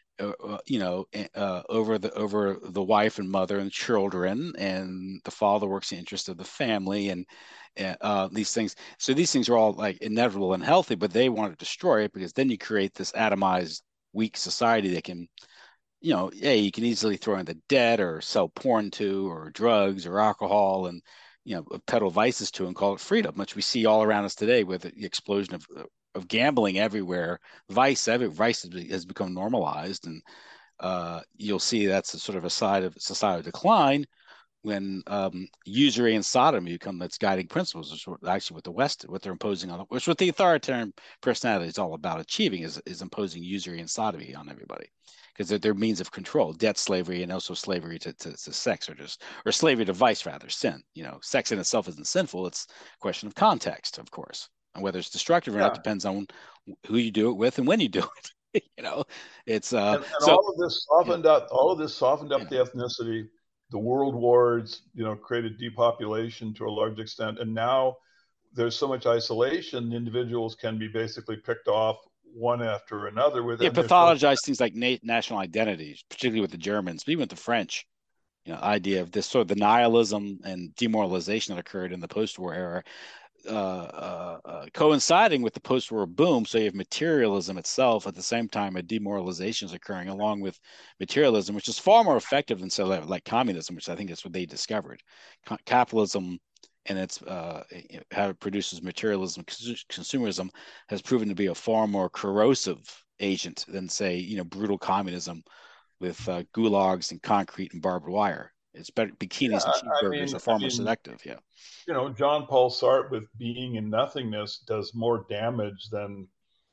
over the wife and mother and children, and the father works in the interest of the family, and these things. So these things are all like inevitable and healthy, but they want to destroy it because then you create this atomized, weak society that can, yeah, you can easily throw in the debt or sell porn to, or drugs or alcohol, and peddle vices to, and call it freedom, which we see all around us today with the explosion of gambling everywhere. Vice has become normalized, and you'll see that's a sort of a side of societal decline when usury and sodomy become its guiding principles, which is actually what the West, what they're imposing on, which what the authoritarian personality is all about achieving, is imposing usury and sodomy on everybody, because they're means of control. Debt, slavery, and also slavery to sex, or slavery to vice, rather, sin. Sex in itself isn't sinful. It's a question of context, of course, and whether it's destructive or not yeah. depends on who you do it with and when you do it. It's And so all of this softened yeah. up the ethnicity. The world wars, created depopulation to a large extent, and now there's so much isolation. Individuals can be basically picked off one after another Yeah, within their social. pathologize things like national identities, particularly with the Germans, but even with the French. Idea of this sort of the nihilism and demoralization that occurred in the post-war era, coinciding with the post-war boom. So you have materialism itself at the same time. A demoralization is occurring along with materialism, which is far more effective than, say, like communism, which I think is what they discovered. Capitalism and its how it produces materialism, consumerism, has proven to be a far more corrosive agent than, say, brutal communism with gulags and concrete and barbed wire. It's better. Yeah, Bikinis and cheeseburgers are I far more mean, seductive. Yeah. John Paul Sartre with Being and Nothingness does more damage than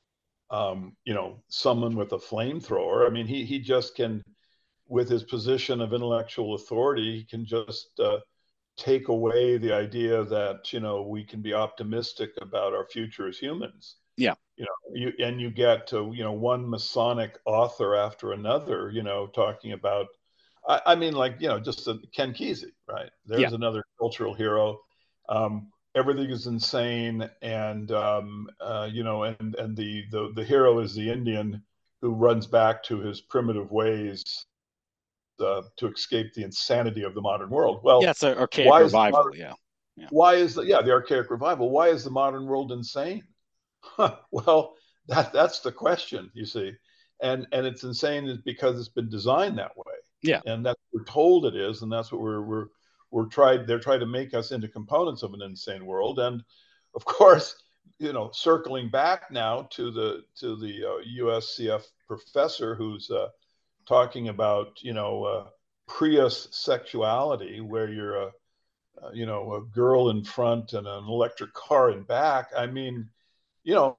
someone with a flamethrower. I mean, he just can, with his position of intellectual authority, he can just take away the idea that we can be optimistic about our future as humans. Yeah. You get to one Masonic author after another, talking about. I mean, like just Ken Kesey, right? Yeah. There's another cultural hero. Everything is insane, and and the hero is the Indian who runs back to his primitive ways to escape the insanity of the modern world. Yeah. Well, It's an archaic why is the revival. modern Yeah. Yeah. why is the archaic revival? Why is the modern world insane? Well, that's the question, you see, and it's insane because it's been designed that way, Yeah. and that's what we're told it is, and that's what we're tried. They're trying to make us into components of an insane world, and of course, circling back now to the USCF professor who's talking about Prius sexuality, where you're a girl in front and an electric car in back. I mean, you know,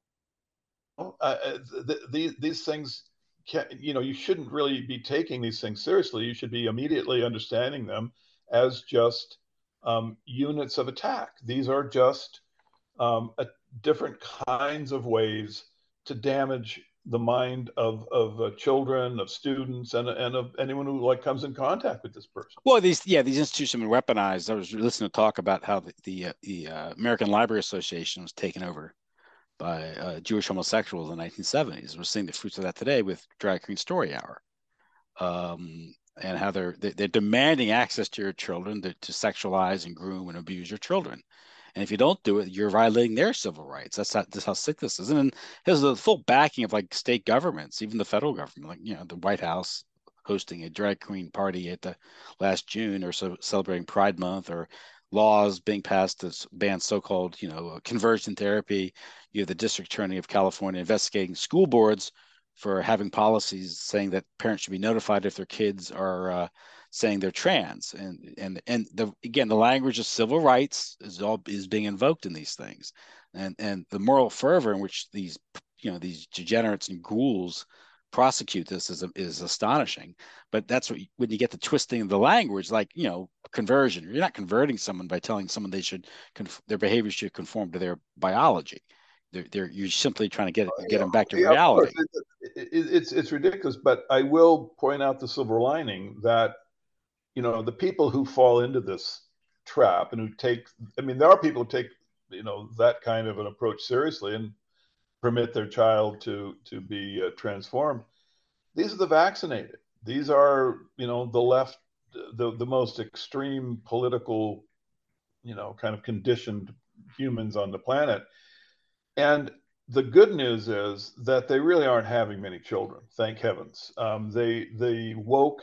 these things can, you shouldn't really be taking these things seriously. You should be immediately understanding them as just units of attack. These are just different kinds of ways to damage the mind of children, of students, and of anyone who like comes in contact with this person. Well, these institutions have been weaponized. I was listening to talk about how the American Library Association was taken over by Jewish homosexuals in the 1970s. We're seeing the fruits of that today with Drag Queen Story Hour, and how they're demanding access to your children to sexualize and groom and abuse your children. And if you don't do it, you're violating their civil rights. That's how sick this is. And then there's the full backing of like state governments, even the federal government, like the White House hosting a drag queen party at the last June, or so celebrating Pride Month, or laws being passed to ban so-called conversion therapy. You have the district attorney of California investigating school boards for having policies saying that parents should be notified if their kids are saying they're trans, and again, the language of civil rights is being invoked in these things, and the moral fervor in which these degenerates and ghouls prosecute this is astonishing. But that's when you get the twisting of the language, like conversion. You're not converting someone by telling someone their behavior should conform to their biology. You're simply trying to get them back to reality. It's ridiculous, but I will point out the silver lining that the people who fall into this trap and who there are people who take that kind of an approach seriously and permit their child to be transformed. These are the vaccinated. These are the left, the most extreme political kind of conditioned humans on the planet. And the good news is that they really aren't having many children, thank heavens. They woke.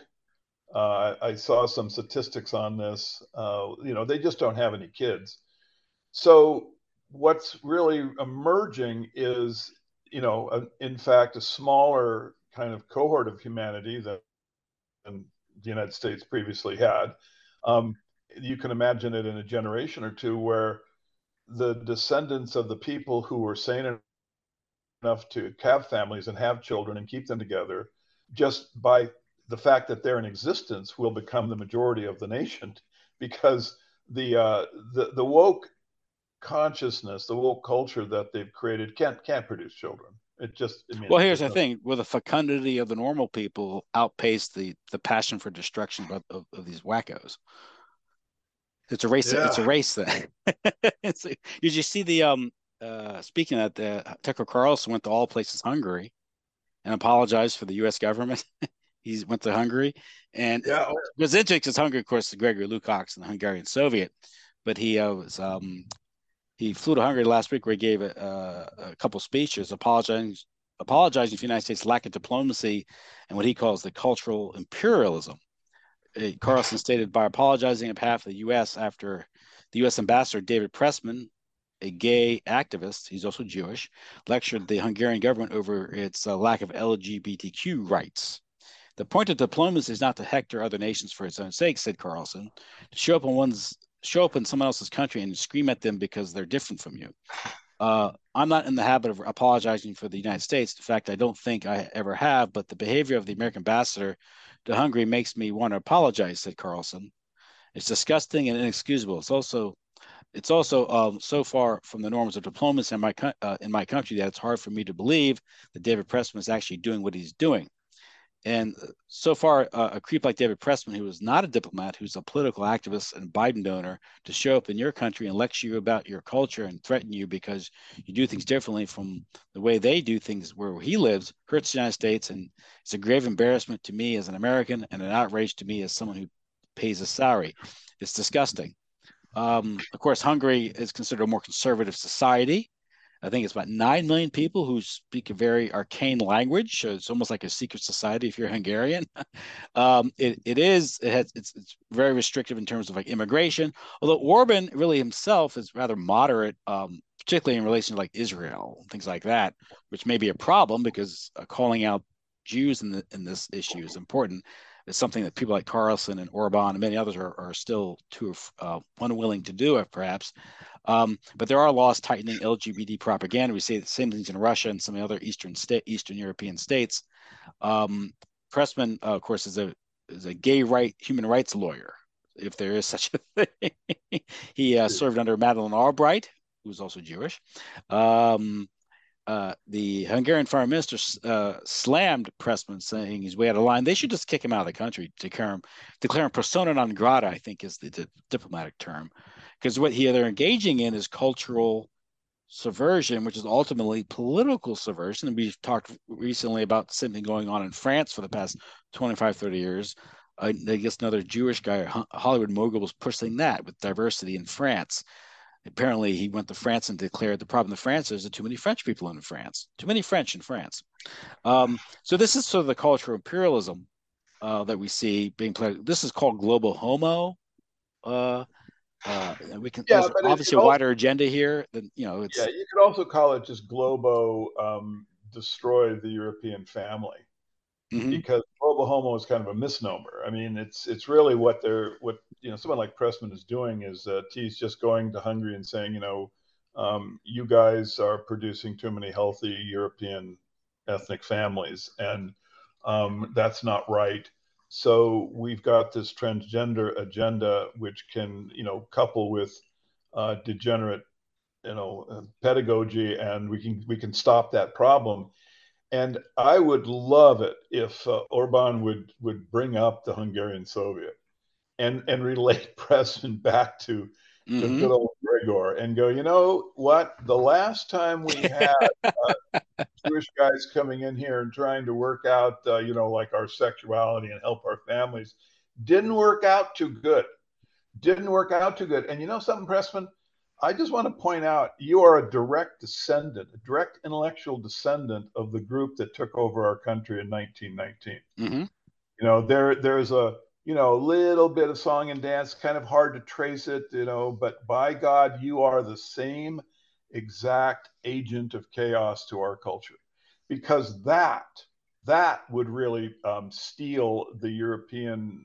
I saw some statistics on this. They just don't have any kids. So what's really emerging is, in fact, a smaller kind of cohort of humanity than the United States previously had. You can imagine it in a generation or two where the descendants of the people who were sane enough to have families and have children and keep them together, just by the fact that they're in existence, will become the majority of the nation, because the woke consciousness, the woke culture that they've created can't produce children. Well, here's the thing: where the fecundity of the normal people outpace the passion for destruction of these wackos. It's a race. Yeah. It's a race thing. Did you see the speaking of that, Tucker Carlson went to All Places Hungary and apologized for the U.S. government. He went to Hungary, and it was interesting because Hungary, of course, is Gregory Lukács and the Hungarian Soviet, but he flew to Hungary last week, where he gave a couple speeches apologizing for the United States' lack of diplomacy and what he calls the cultural imperialism. Carlson stated, by apologizing on behalf of the U.S. after the U.S. ambassador David Pressman, a gay activist, he's also Jewish, lectured the Hungarian government over its lack of LGBTQ rights. The point of diplomacy is not to hector other nations for its own sake, said Carlson, to show up in someone else's country and scream at them because they're different from you. I'm not in the habit of apologizing for the United States. In fact, I don't think I ever have, but the behavior of the American ambassador to Hungary makes me want to apologize, said Carlson. It's disgusting and inexcusable. It's also so far from the norms of diplomacy in my country that it's hard for me to believe that David Pressman is actually doing what he's doing. And so far, a creep like David Pressman, who is not a diplomat, who's a political activist and Biden donor, to show up in your country and lecture you about your culture and threaten you because you do things differently from the way they do things where he lives, hurts the United States. And it's a grave embarrassment to me as an American and an outrage to me as someone who pays a salary. It's disgusting. Of course, Hungary is considered a more conservative society. I think it's about 9 million people who speak a very arcane language. So it's almost like a secret society if you're Hungarian. It's very restrictive in terms of like immigration. Although Orban really himself is rather moderate, particularly in relation to like Israel, things like that, which may be a problem because calling out Jews in this issue is important. It's something that people like Carlson and Orban and many others are still too unwilling to do, perhaps. But there are laws tightening LGBT propaganda. We see the same things in Russia and some other Eastern European states. Pressman, of course, is a gay human rights lawyer, if there is such a thing. He served under Madeleine Albright, who's also Jewish. the Hungarian foreign minister slammed Pressman, saying he's way out of line. They should just kick him out of the country, declare him persona non grata, I think is the diplomatic term, because what they're engaging in is cultural subversion, which is ultimately political subversion. And we've talked recently about something going on in France for the past 25, 30 years. I guess another Jewish guy, Hollywood mogul, was pushing that with diversity in France. Apparently, he went to France and declared the problem in France is that too many French people in France, too many French in France. So this is sort of the cultural imperialism that we see being played. This is called global homo. We can Yeah, there's but obviously a wider agenda here than it's. Yeah, you could also call it just globo destroy the European family, Mm-hmm. because global homo is kind of a misnomer. I mean, it's really what someone like Pressman is doing is he's just going to Hungary and saying, you guys are producing too many healthy European ethnic families, and that's not right. So we've got this transgender agenda, which can, couple with degenerate, pedagogy, and we can stop that problem. And I would love it if Orban would bring up the Hungarian Soviet and relate Pressman back to Mm-hmm. good old Gregor and go, you know what? The last time we had Jewish guys coming in here and trying to work out, like our sexuality and help our families, didn't work out too good. Didn't work out too good. And you know something, Pressman? I just want to point out you are a direct descendant, a direct intellectual descendant of the group that took over our country in 1919. Mm-hmm. There's a little bit of song and dance, kind of hard to trace it, but by God, you are the same exact agent of chaos to our culture, because that would really steal the European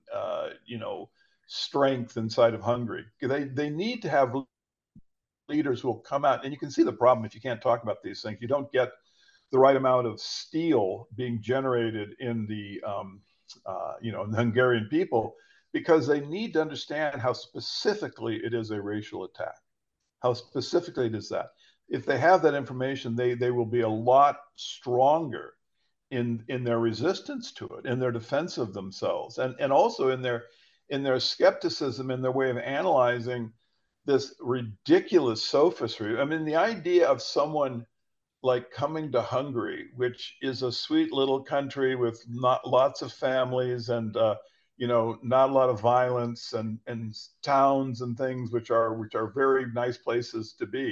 strength inside of Hungary. They need to have leaders who will come out, and you can see the problem if you can't talk about these things. You don't get the right amount of steel being generated in the the Hungarian people, because they need to understand how specifically it is a racial attack. How specifically it is that. If they have that information, they will be a lot stronger in their resistance to it, in their defense of themselves, and also in their skepticism, in their way of analyzing this ridiculous sophistry. I mean, the idea of someone like coming to Hungary, which is a sweet little country with not lots of families and not a lot of violence, and towns and things which are very nice places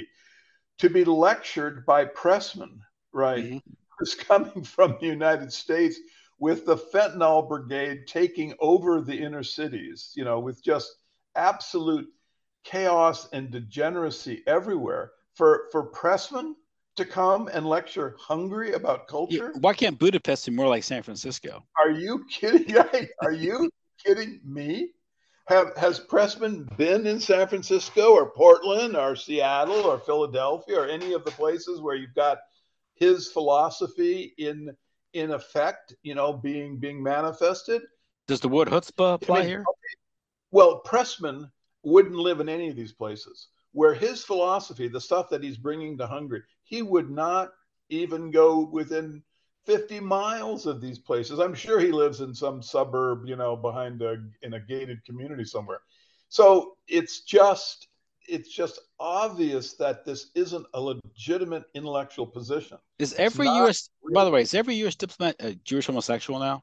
to be lectured by Pressman, right? Mm-hmm. Who's coming from the United States with the fentanyl brigade taking over the inner cities, with just absolute chaos and degeneracy everywhere. For Pressman to come and lecture Hungary about Yeah, culture? why can't Budapest be more like San Francisco? Are you kidding? Are you kidding me? Has Pressman been in San Francisco or Portland or Seattle or Philadelphia or any of the places where you've got his philosophy in effect, being manifested? Does the word chutzpah I apply mean, here? well, Pressman wouldn't live in any of these places where his philosophy, the stuff that he's bringing to Hungary, he would not even go within 50 miles of these places. I'm sure he lives in some suburb, in a gated community somewhere. So it's just obvious that this isn't a legitimate intellectual position. Is It's every not U.S. By real. the way, is every U.S. diplomat a Jewish homosexual now?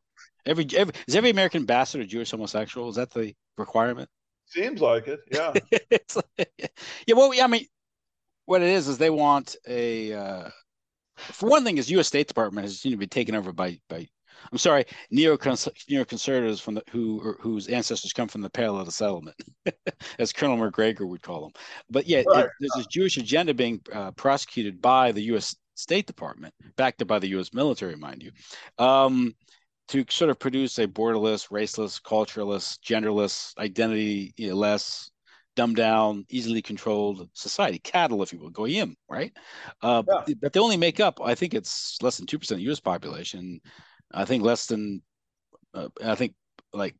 Is every American ambassador a Jewish homosexual? Is that the requirement? Seems like it. Yeah. It's yeah. Well, I mean, what it is they want a. For one thing, is U.S. State Department has been taken over by I'm sorry, neoconservatives from whose ancestors come from the Pale of the Settlement, as Colonel McGregor would call them. But yeah, Right. there's this Jewish agenda being prosecuted by the U.S. State Department, backed up by the U.S. military, mind you, to sort of produce a borderless, raceless, culturalist, genderless, identity-less, dumbed down, easily controlled society, cattle, if you will, goyim, right? Yeah. But they only make up, I think it's less than 2% of U.S. population. I think less than, I think like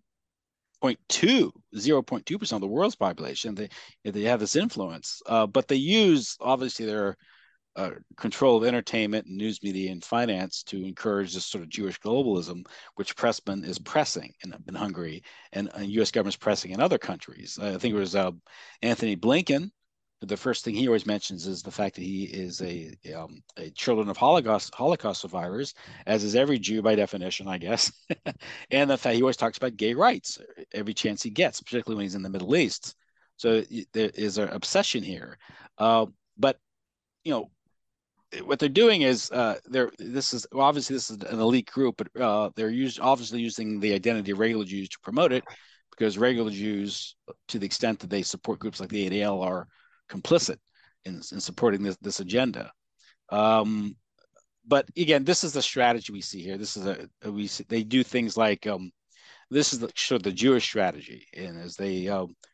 0.2% of the world's population. They have this influence, but they use obviously their control of entertainment and news media and finance to encourage this sort of Jewish globalism, which Pressman is pressing in Hungary, and U.S. government's pressing in other countries. I think it was Anthony Blinken. The first thing he always mentions is the fact that he is a children of Holocaust survivors, as is every Jew by definition, I guess. And the fact he always talks about gay rights every chance he gets, particularly when he's in the Middle East. So there is an obsession here. But you know, what they're doing is this is well, obviously this is an elite group, but they're obviously using the identity of regular Jews to promote it, because regular Jews, to the extent that they support groups like the ADL, are complicit in supporting this agenda. But again, this is the strategy we see here. This is they do things like this is sort of the Jewish strategy, and as they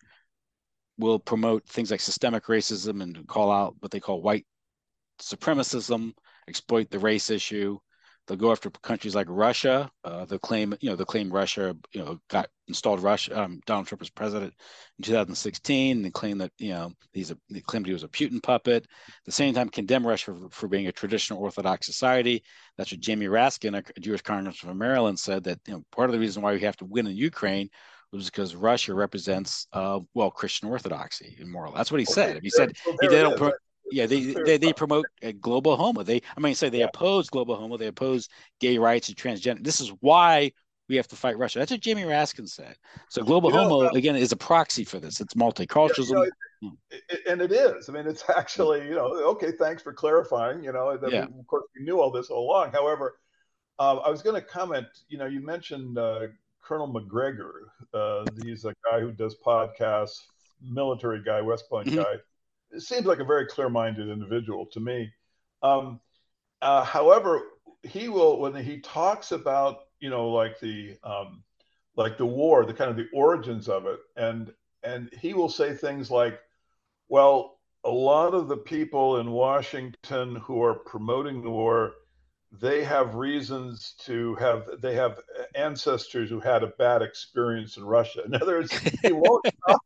will promote things like systemic racism and call out what they call white supremacism, exploit the race issue. They'll go after countries like Russia. They'll claim Russia, got installed Donald Trump as president in 2016. They claim that, they claimed he was a Putin puppet. At the same time, condemn Russia for being a traditional Orthodox society. That's what Jamie Raskin, a Jewish congressman from Maryland, said, that part of the reason why we have to win in Ukraine was because Russia represents, Christian Orthodoxy and moral. That's what he said. He said they don't. They promote global homo. They oppose global homo. They oppose gay rights and transgender. This is why we have to fight Russia. That's what Jamie Raskin said. So global homo again is a proxy for this. It's multiculturalism, and it is. I mean, it's actually okay. Thanks for clarifying. Of course, we knew all this all along. However, I was going to comment. You mentioned Colonel Macgregor. He's a guy who does podcasts, military guy, West Point guy. It seems like a very clear-minded individual to me. However, he will, when he talks about, like the war, the kind of the origins of it, and he will say things like, well, a lot of the people in Washington who are promoting the war, they have reasons they have ancestors who had a bad experience in Russia. In other words, he won't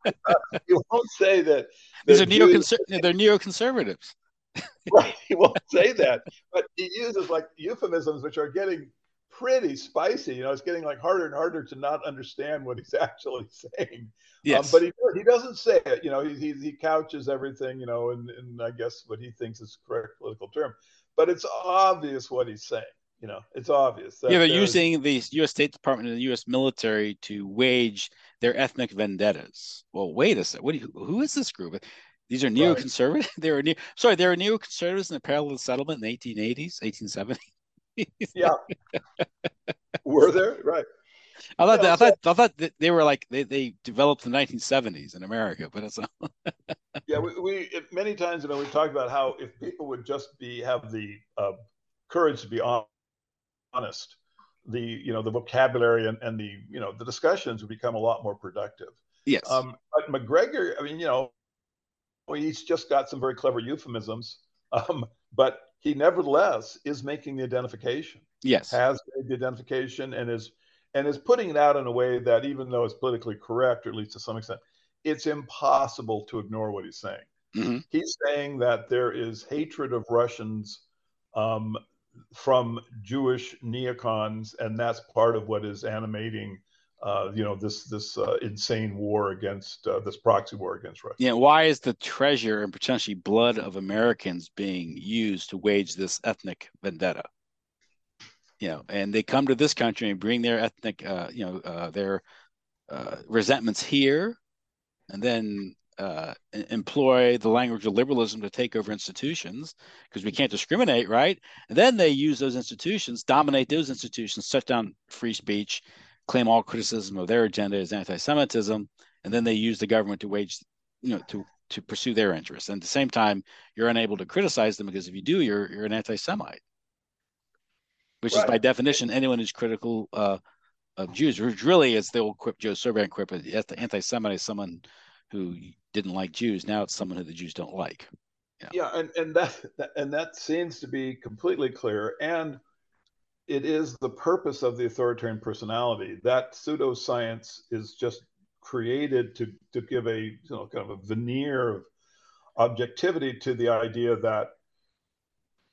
say that these are they're neoconservatives. Right, he won't say that, but he uses like euphemisms which are getting pretty spicy. It's getting like harder and harder to not understand what he's actually saying. Yes. But he doesn't say it. He couches everything, in I guess what he thinks is correct political term. But it's obvious what he's saying. It's obvious. They're using the U.S. State Department and the U.S. military to wage their ethnic vendettas. Well, wait a second. Who is this group? These are neoconservatives. Right. They were neoconservatives in the parallel settlement in the 1880s, 1870s. Yeah. Were there? Right. I thought that they were like they developed in the 1970s in America, but it's not. Yeah, we many times we talked about how if people would just have the courage to be honest, the vocabulary and the discussions would become a lot more productive. Yes. But Macgregor, he's just got some very clever euphemisms, but he nevertheless is making the identification. Yes. Has made the identification and is putting it out in a way that, even though it's politically correct, or at least to some extent, it's impossible to ignore what he's saying. Mm-hmm. He's saying that there is hatred of Russians from Jewish neocons, and that's part of what is animating this insane war against this proxy war against Russia. Yeah, why is the treasure and potentially blood of Americans being used to wage this ethnic vendetta? And they come to this country and bring their ethnic, their resentments here, and then employ the language of liberalism to take over institutions, because we can't discriminate, right? And then they use those institutions, dominate those institutions, shut down free speech, claim all criticism of their agenda as anti-Semitism, and then they use the government to wage, to pursue their interests. And at the same time, you're unable to criticize them, because if you do, you're an anti-Semite, which is by definition anyone who's critical of Jews, which really is the old quip, Joe Sorban quip, anti-Semite is someone who didn't like Jews. Now it's someone who the Jews don't like. And that seems to be completely clear. And it is the purpose of the authoritarian personality. That pseudoscience is just created to give a kind of a veneer of objectivity to the idea that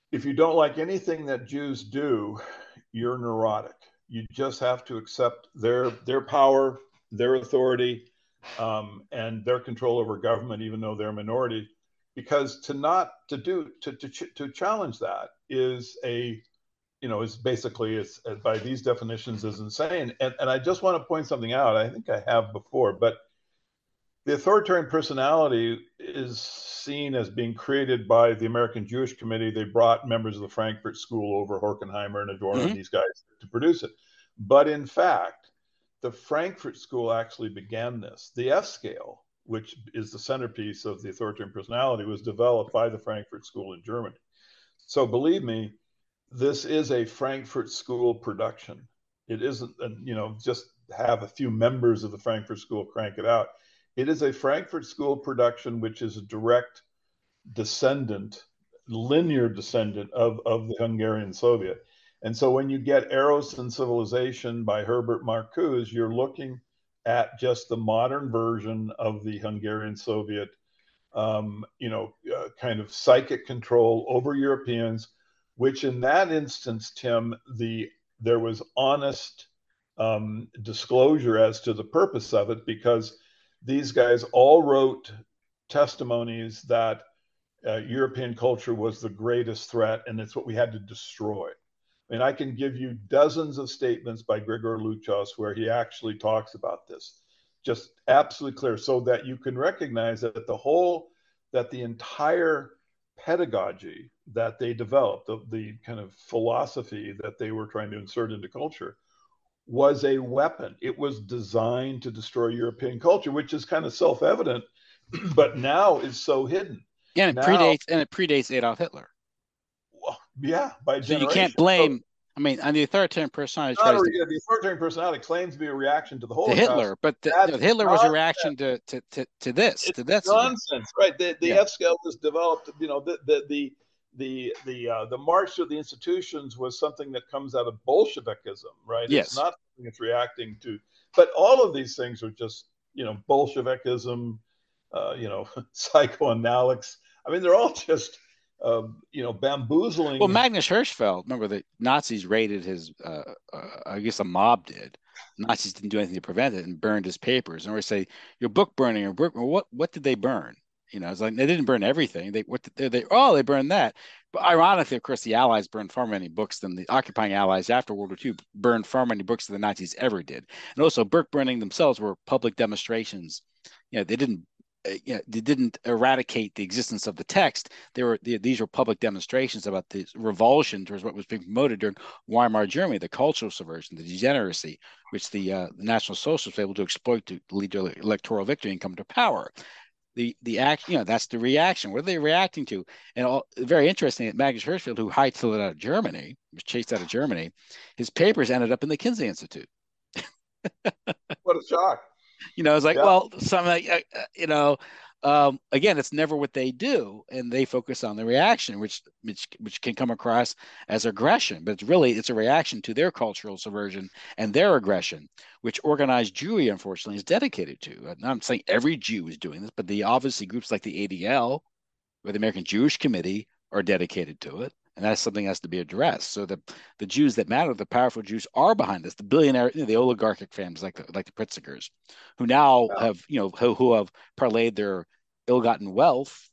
if you don't like anything that Jews do, you're neurotic. You just have to accept their power, their authority, and their control over government, even though they're a minority. Because to not to do to challenge that is a is basically is by these definitions is insane. And I just want to point something out. I think I have before, but the authoritarian personality is seen as being created by the American Jewish Committee. They brought members of the Frankfurt School over, Horkheimer and Adorno and these guys, to produce it. But in fact, the Frankfurt School actually began this. The F scale, which is the centerpiece of the authoritarian personality, was developed by the Frankfurt School in Germany. So believe me, this is a Frankfurt School production. It isn't, just have a few members of the Frankfurt School crank it out. It is a Frankfurt School production, which is a direct descendant, linear descendant of the Hungarian Soviet. And so when you get Eros and Civilization by Herbert Marcuse, you're looking at just the modern version of the Hungarian Soviet, kind of psychic control over Europeans, which in that instance, Tim, there was honest disclosure as to the purpose of it, because these guys all wrote testimonies that European culture was the greatest threat, and it's what we had to destroy. I mean, I can give you dozens of statements by Grigor Luchos where he actually talks about this, just absolutely clear, so that you can recognize that the entire pedagogy that they developed, the kind of philosophy that they were trying to insert into culture, was a weapon. It was designed to destroy European culture, which is kind of self-evident, but now is so hidden. And it predates Adolf Hitler. Well, yeah, by so you generation. can't blame. I mean, on the authoritarian personality, the authoritarian personality claims to be a reaction to the Holocaust. Hitler, but Hitler was a reaction to this. It's nonsense, right? The F scale was developed. The march to the institutions was something that comes out of Bolshevikism, right? Yes. It's not something it's reacting to. But all of these things are just, Bolshevikism, psychoanalysis. I mean, they're all just, bamboozling. Well, Magnus Hirschfeld, remember the Nazis raided his, I guess a mob did. Nazis didn't do anything to prevent it and burned his papers. And we say, your book burning, what did they burn? It's like they didn't burn everything. They burned that. But ironically, of course, the Allies burned far many books than the occupying Allies after World War II burned far many books than the Nazis ever did. And also, book burning themselves were public demonstrations. They didn't eradicate the existence of the text. These were public demonstrations about the revulsion towards what was being promoted during Weimar Germany, the cultural subversion, the degeneracy, which the National Socialists were able to exploit to lead to electoral victory and come to power. The act, that's the reaction. What are they reacting to? And very interesting that Magnus Hirschfeld, who hightailed it out of Germany, was chased out of Germany, his papers ended up in the Kinsey Institute. What a shock! It's like, well, something, again, it's never what they do, and they focus on the reaction, which can come across as aggression, but it's a reaction to their cultural subversion and their aggression, which organized Jewry, unfortunately, is dedicated to. I'm saying every Jew is doing this, but obviously groups like the ADL or the American Jewish Committee are dedicated to it. And that's something that has to be addressed. So the Jews that matter, the powerful Jews, are behind this. The billionaire, the oligarchic families like the Pritzkers, who now have, who have parlayed their ill-gotten wealth,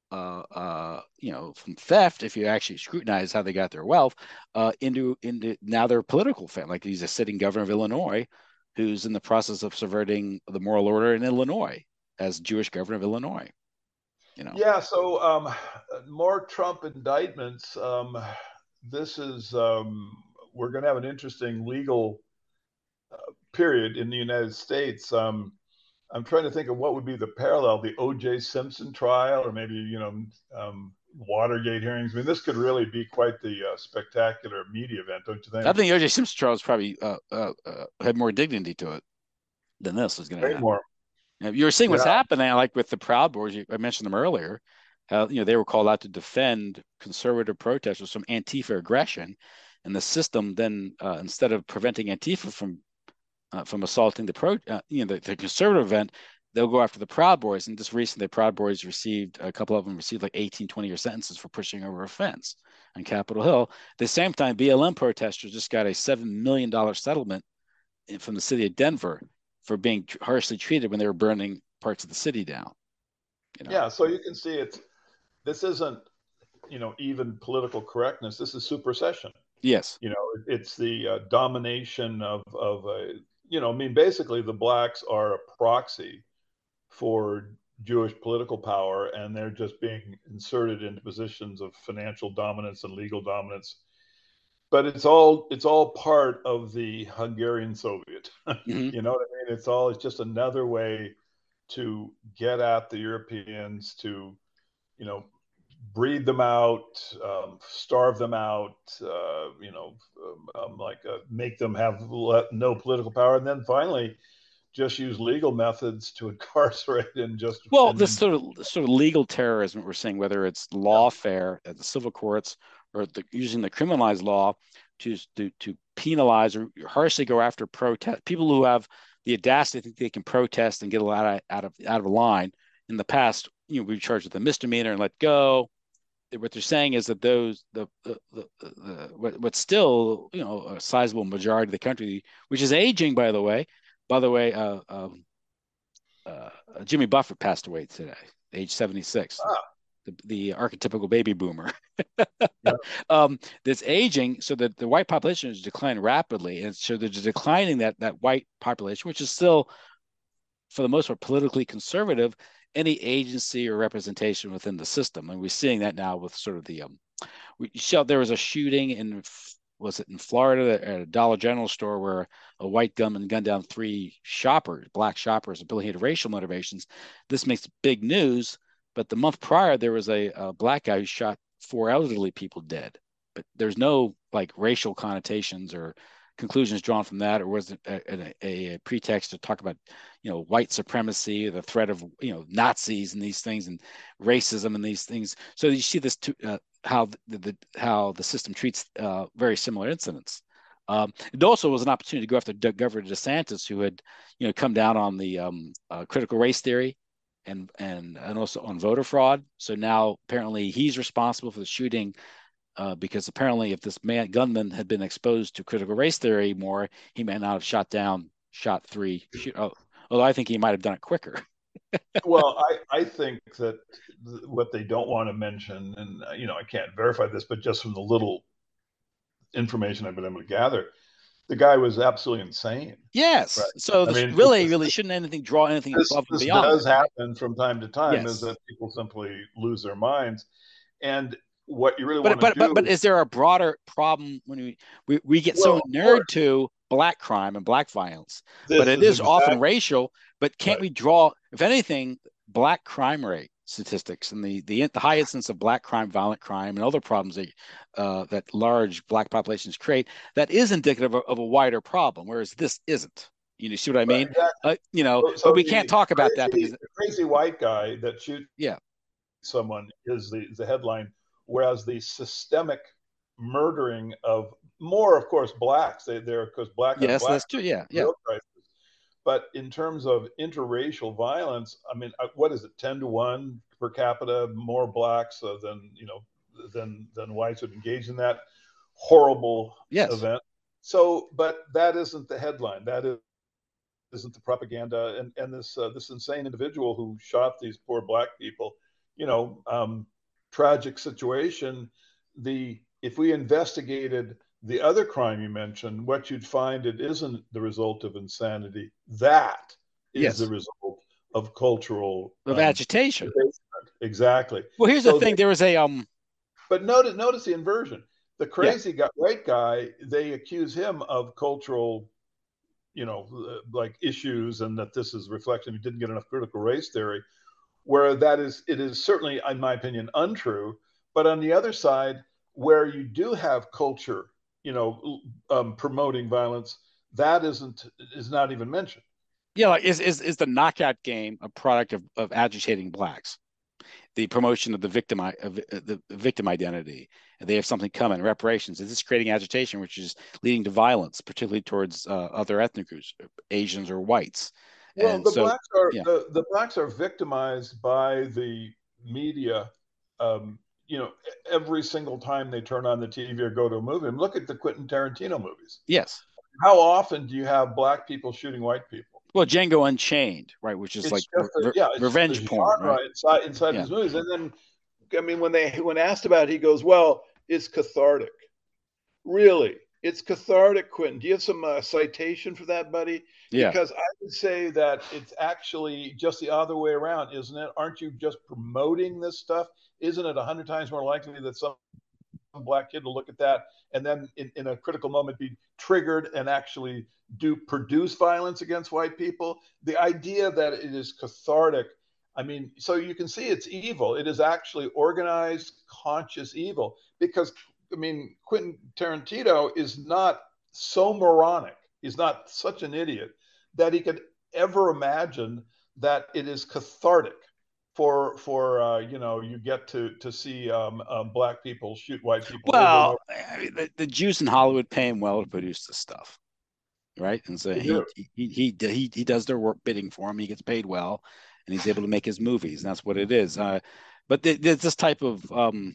from theft, if you actually scrutinize how they got their wealth, into now their political family. Like he's a sitting governor of Illinois, who's in the process of subverting the moral order in Illinois as Jewish governor of Illinois. Yeah, so more Trump indictments. This is we're going to have an interesting legal period in the United States. I'm trying to think of what would be the parallel, the O.J. Simpson trial, or maybe Watergate hearings. I mean, this could really be quite the spectacular media event, don't you think? I think the O.J. Simpson trial probably had more dignity to it than this is going to have. More. You're seeing what's happening, like with the Proud Boys. I mentioned them earlier. How they were called out to defend conservative protesters from Antifa aggression, and the system then, instead of preventing Antifa from assaulting the conservative event, they'll go after the Proud Boys. And just recently, the Proud Boys received, a couple of them received like 18, 20-year sentences for pushing over a fence on Capitol Hill. At the same time, BLM protesters just got a $7 million settlement from the city of Denver for being harshly treated when they were burning parts of the city down. Yeah, so you can see this isn't, even political correctness. This is supersession. Yes. It's the domination of I mean, basically the blacks are a proxy for Jewish political power, and they're just being inserted into positions of financial dominance and legal dominance. But it's all part of the Hungarian Soviet. Mm-hmm. You know what I mean? It's just another way to get at the Europeans, to breed them out, starve them out, make them have no political power, and then finally just use legal methods to incarcerate and just. Well, this sort of legal terrorism we're seeing, whether it's lawfare at the civil courts or using the criminalized law to penalize or harshly go after protest people who have the audacity to think they can protest and get a lot out of a line. In the past, we charged with a misdemeanor and let go. What they're saying is that what's still a sizable majority of the country, which is aging, by the way. Jimmy Buffett passed away today, age 76. The archetypical baby boomer. That's aging, so that the white population is declining rapidly, and so they're declining that white population, which is still, for the most part, politically conservative, any agency or representation within the system. And we're seeing that now with sort of there was a shooting was it in Florida at a Dollar General store where a white gunman gunned down 3 black shoppers, affiliated racial motivations. This makes big news, but the month prior there was a black guy who shot 4 elderly people dead. But there's no racial connotations or conclusions drawn from that, or was it a pretext to talk about white supremacy, the threat of Nazis and these things, and racism and these things. So you see this how the system treats very similar incidents. It also was an opportunity to go after Governor DeSantis, who had come down on the critical race theory and also on voter fraud. So now apparently he's responsible for the shooting. Because apparently, if this gunman had been exposed to critical race theory more, he may not have shot 3. Although I think he might have done it quicker. Well, I think that what they don't want to mention, and I can't verify this, but just from the little information I've been able to gather, the guy was absolutely insane. Yes. Right? So really shouldn't draw anything above and beyond. This does happen from time to time, yes. Is that people simply lose their minds. And what you really want to do. But is there a broader problem when we get so inured to black crime and black violence? But it is often racial. But can't we draw, if anything, black crime rate statistics and the high incidence of black crime, violent crime, and other problems that large black populations create, that is indicative of a wider problem, whereas this isn't. You see what I mean? Right, exactly. But we can't talk about that because the crazy white guy that shoots someone is the headline. Whereas the systemic murdering of more, of course, blacks, they're because black. Yes, black, that's true. Yeah. Crisis. But in terms of interracial violence, I mean, what is it? 10-1 per capita, more blacks than whites would engage in that horrible event. So, but that isn't the headline. That isn't the propaganda. And this insane individual who shot these poor black people, tragic situation. If we investigated the other crime you mentioned, what you'd find, it isn't the result of insanity. That is the result of cultural agitation. Exactly. Well, here's the thing. There was a But notice the inversion. The crazy white guy, they accuse him of cultural, issues, and that this is reflection. He didn't get enough critical race theory. Where it is certainly, in my opinion, untrue. But on the other side, where you do have culture, promoting violence, that is not even mentioned. Yeah, is the knockout game a product of agitating blacks? The promotion of the victim identity, and they have something coming, reparations. Is this creating agitation, which is leading to violence, particularly towards other ethnic groups, Asians or whites? Well, And so, yeah, the blacks are victimized by the media. Um, you know, every single time they turn on the TV or go to a movie, and look at the Quentin Tarantino movies. yes. How often do you have black people shooting white people? Well, Django Unchained, right, which is like It's just a, yeah, it's just a revenge porn, right? genre inside Yeah. his movies. And then, I mean, when asked about it, he goes, "Well, it's cathartic." Really, it's cathartic, Quentin. Do you have some citation for that, buddy? Yeah. Because I would say that it's actually just the other way around, isn't it? Aren't you just promoting this stuff? Isn't it 100 times more likely that some black kid will look at that and then in a critical moment be triggered and actually do produce violence against white people? The idea that it is cathartic, I mean, so you can see it's evil. It is actually organized, conscious evil because, I mean, Quentin Tarantino is not so moronic. He's not such an idiot that he could ever imagine that it is cathartic for you know, you get to see black people shoot white people over and Well, over. I mean, the Jews in Hollywood pay him well to produce this stuff, right? And so They do. he does their work bidding for him. He gets paid well, and he's able to make his movies. And that's what it is. But there's this type of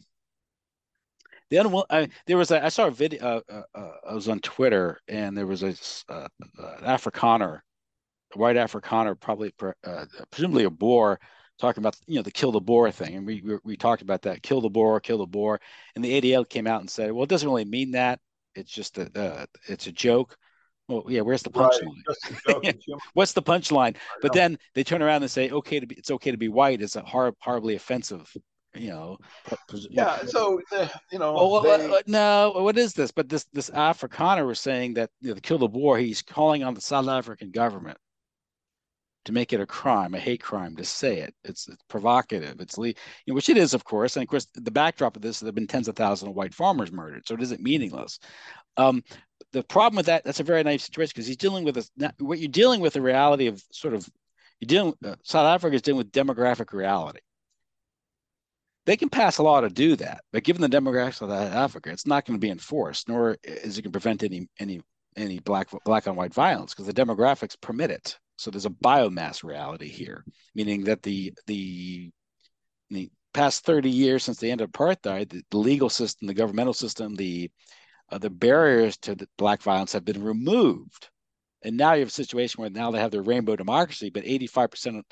the other one. There was I saw a video. I was on Twitter, and there was an Afrikaner, a white Afrikaner, probably presumably a Boer, talking about the kill the Boer thing, and we talked about that, kill the Boer, and the ADL came out and said, well, it doesn't really mean that. It's just it's a joke. Well, yeah, where's the Right, punchline? just a joke. It's humor. What's the punchline? I But know. then they turn around and say, it's okay to be white. It's a horribly offensive. You know, Yeah, so you know well, they no, what is this? But this Afrikaner was saying that the kill the Boer. He's calling on the South African government to make it a crime, a hate crime, to say it. It's provocative. Which it is, of course. And of course, the backdrop of this, there have been tens of thousands of white farmers murdered, so it isn't meaningless. Um, the problem with that's a very nice situation because he's dealing with what you're dealing with the reality of sort of you're dealing. South Africa is dealing with demographic reality. They can pass a law to do that, but given the demographics of Africa, it's not going to be enforced, nor is it going to prevent any black on white violence because the demographics permit it. So there's a biomass reality here, meaning that the past 30 years since the end of apartheid, the legal system, the governmental system, the barriers to the black violence have been removed. And now you have a situation where now they have their rainbow democracy, but 85%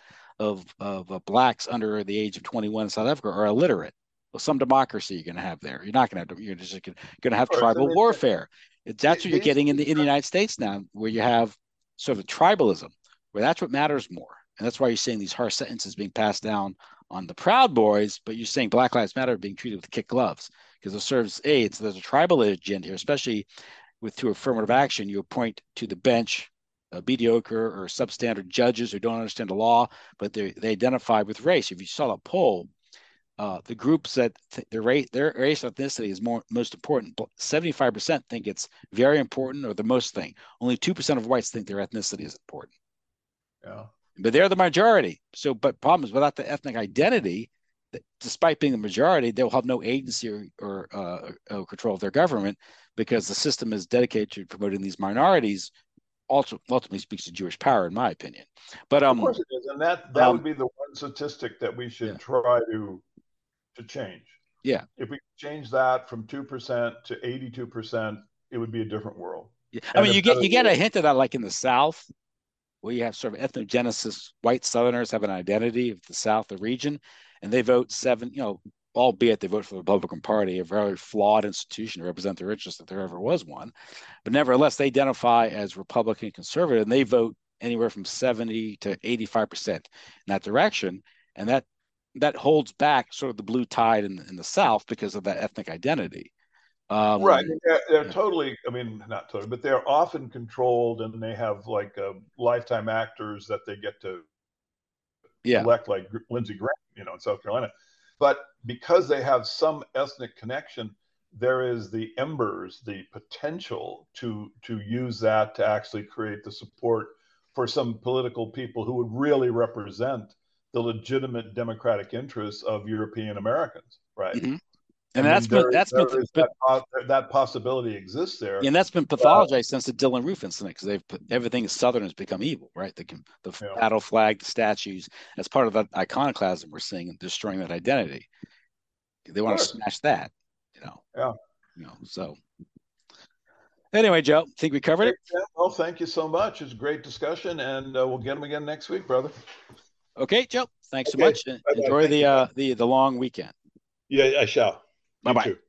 of blacks under the age of 21 in South Africa are illiterate. Well, some democracy you're going to have there. You're not going to have. You're just going to have of course, I tribal mean, warfare. That's what you're these getting in the United States now, where you have sort of tribalism, where that's what matters more, and that's why you're seeing these harsh sentences being passed down on the Proud Boys, but you're saying Black Lives Matter being treated with kid gloves because it serves aids. There's a tribal agenda here, especially through affirmative action. You appoint to the bench mediocre or substandard judges who don't understand the law, but they identify with race. If you saw a poll, the groups that their race ethnicity is most important, 75% think it's very important or the most thing. Only 2% of whites think their ethnicity is important. yeah. But they're the majority. So, but problem is without the ethnic identity, despite being the majority, they'll have no agency or control of their government because the system is dedicated to promoting these minorities. Ultimately speaks to Jewish power, in my opinion. But Of course it is, and that would be the one statistic that we yeah, should try to change. yeah, If we change that from 2% to 82%, it would be a different world yeah. I and mean, a you better get a world. hint of that, like in the South, where you have sort of ethnogenesis. White Southerners have an identity of the South, the region, and they vote seven. Albeit they vote for the Republican Party, a very flawed institution to represent their interests if there ever was one. But nevertheless, they identify as Republican conservative, and they vote anywhere from 70 to 85% in that direction. And that holds back sort of the blue tide in the South because of that ethnic identity. Right. Um, They're yeah, totally, I mean, not totally, but they're often controlled and they have like lifetime actors that they get to yeah, elect, like Lindsey Graham, you know, in South Carolina. But because they have some ethnic connection, there is the embers, the potential to use that to actually create the support for some political people who would really represent the legitimate democratic interests of European Americans, right? mm-hmm. And I mean, there is that possibility exists there. and that's been pathologized since the Dylann Roof incident, because they've put everything Southern has become evil, right? The battle flag, the statues, as part of that iconoclasm we're seeing and destroying that identity. They want to smash that, Yeah. So anyway, Joe, think we covered it? Well, thank you so much. It's a great discussion, and we'll get them again next week, brother. Okay, Joe. Thanks so much. Enjoy the long weekend. Yeah, I shall. Bye-bye.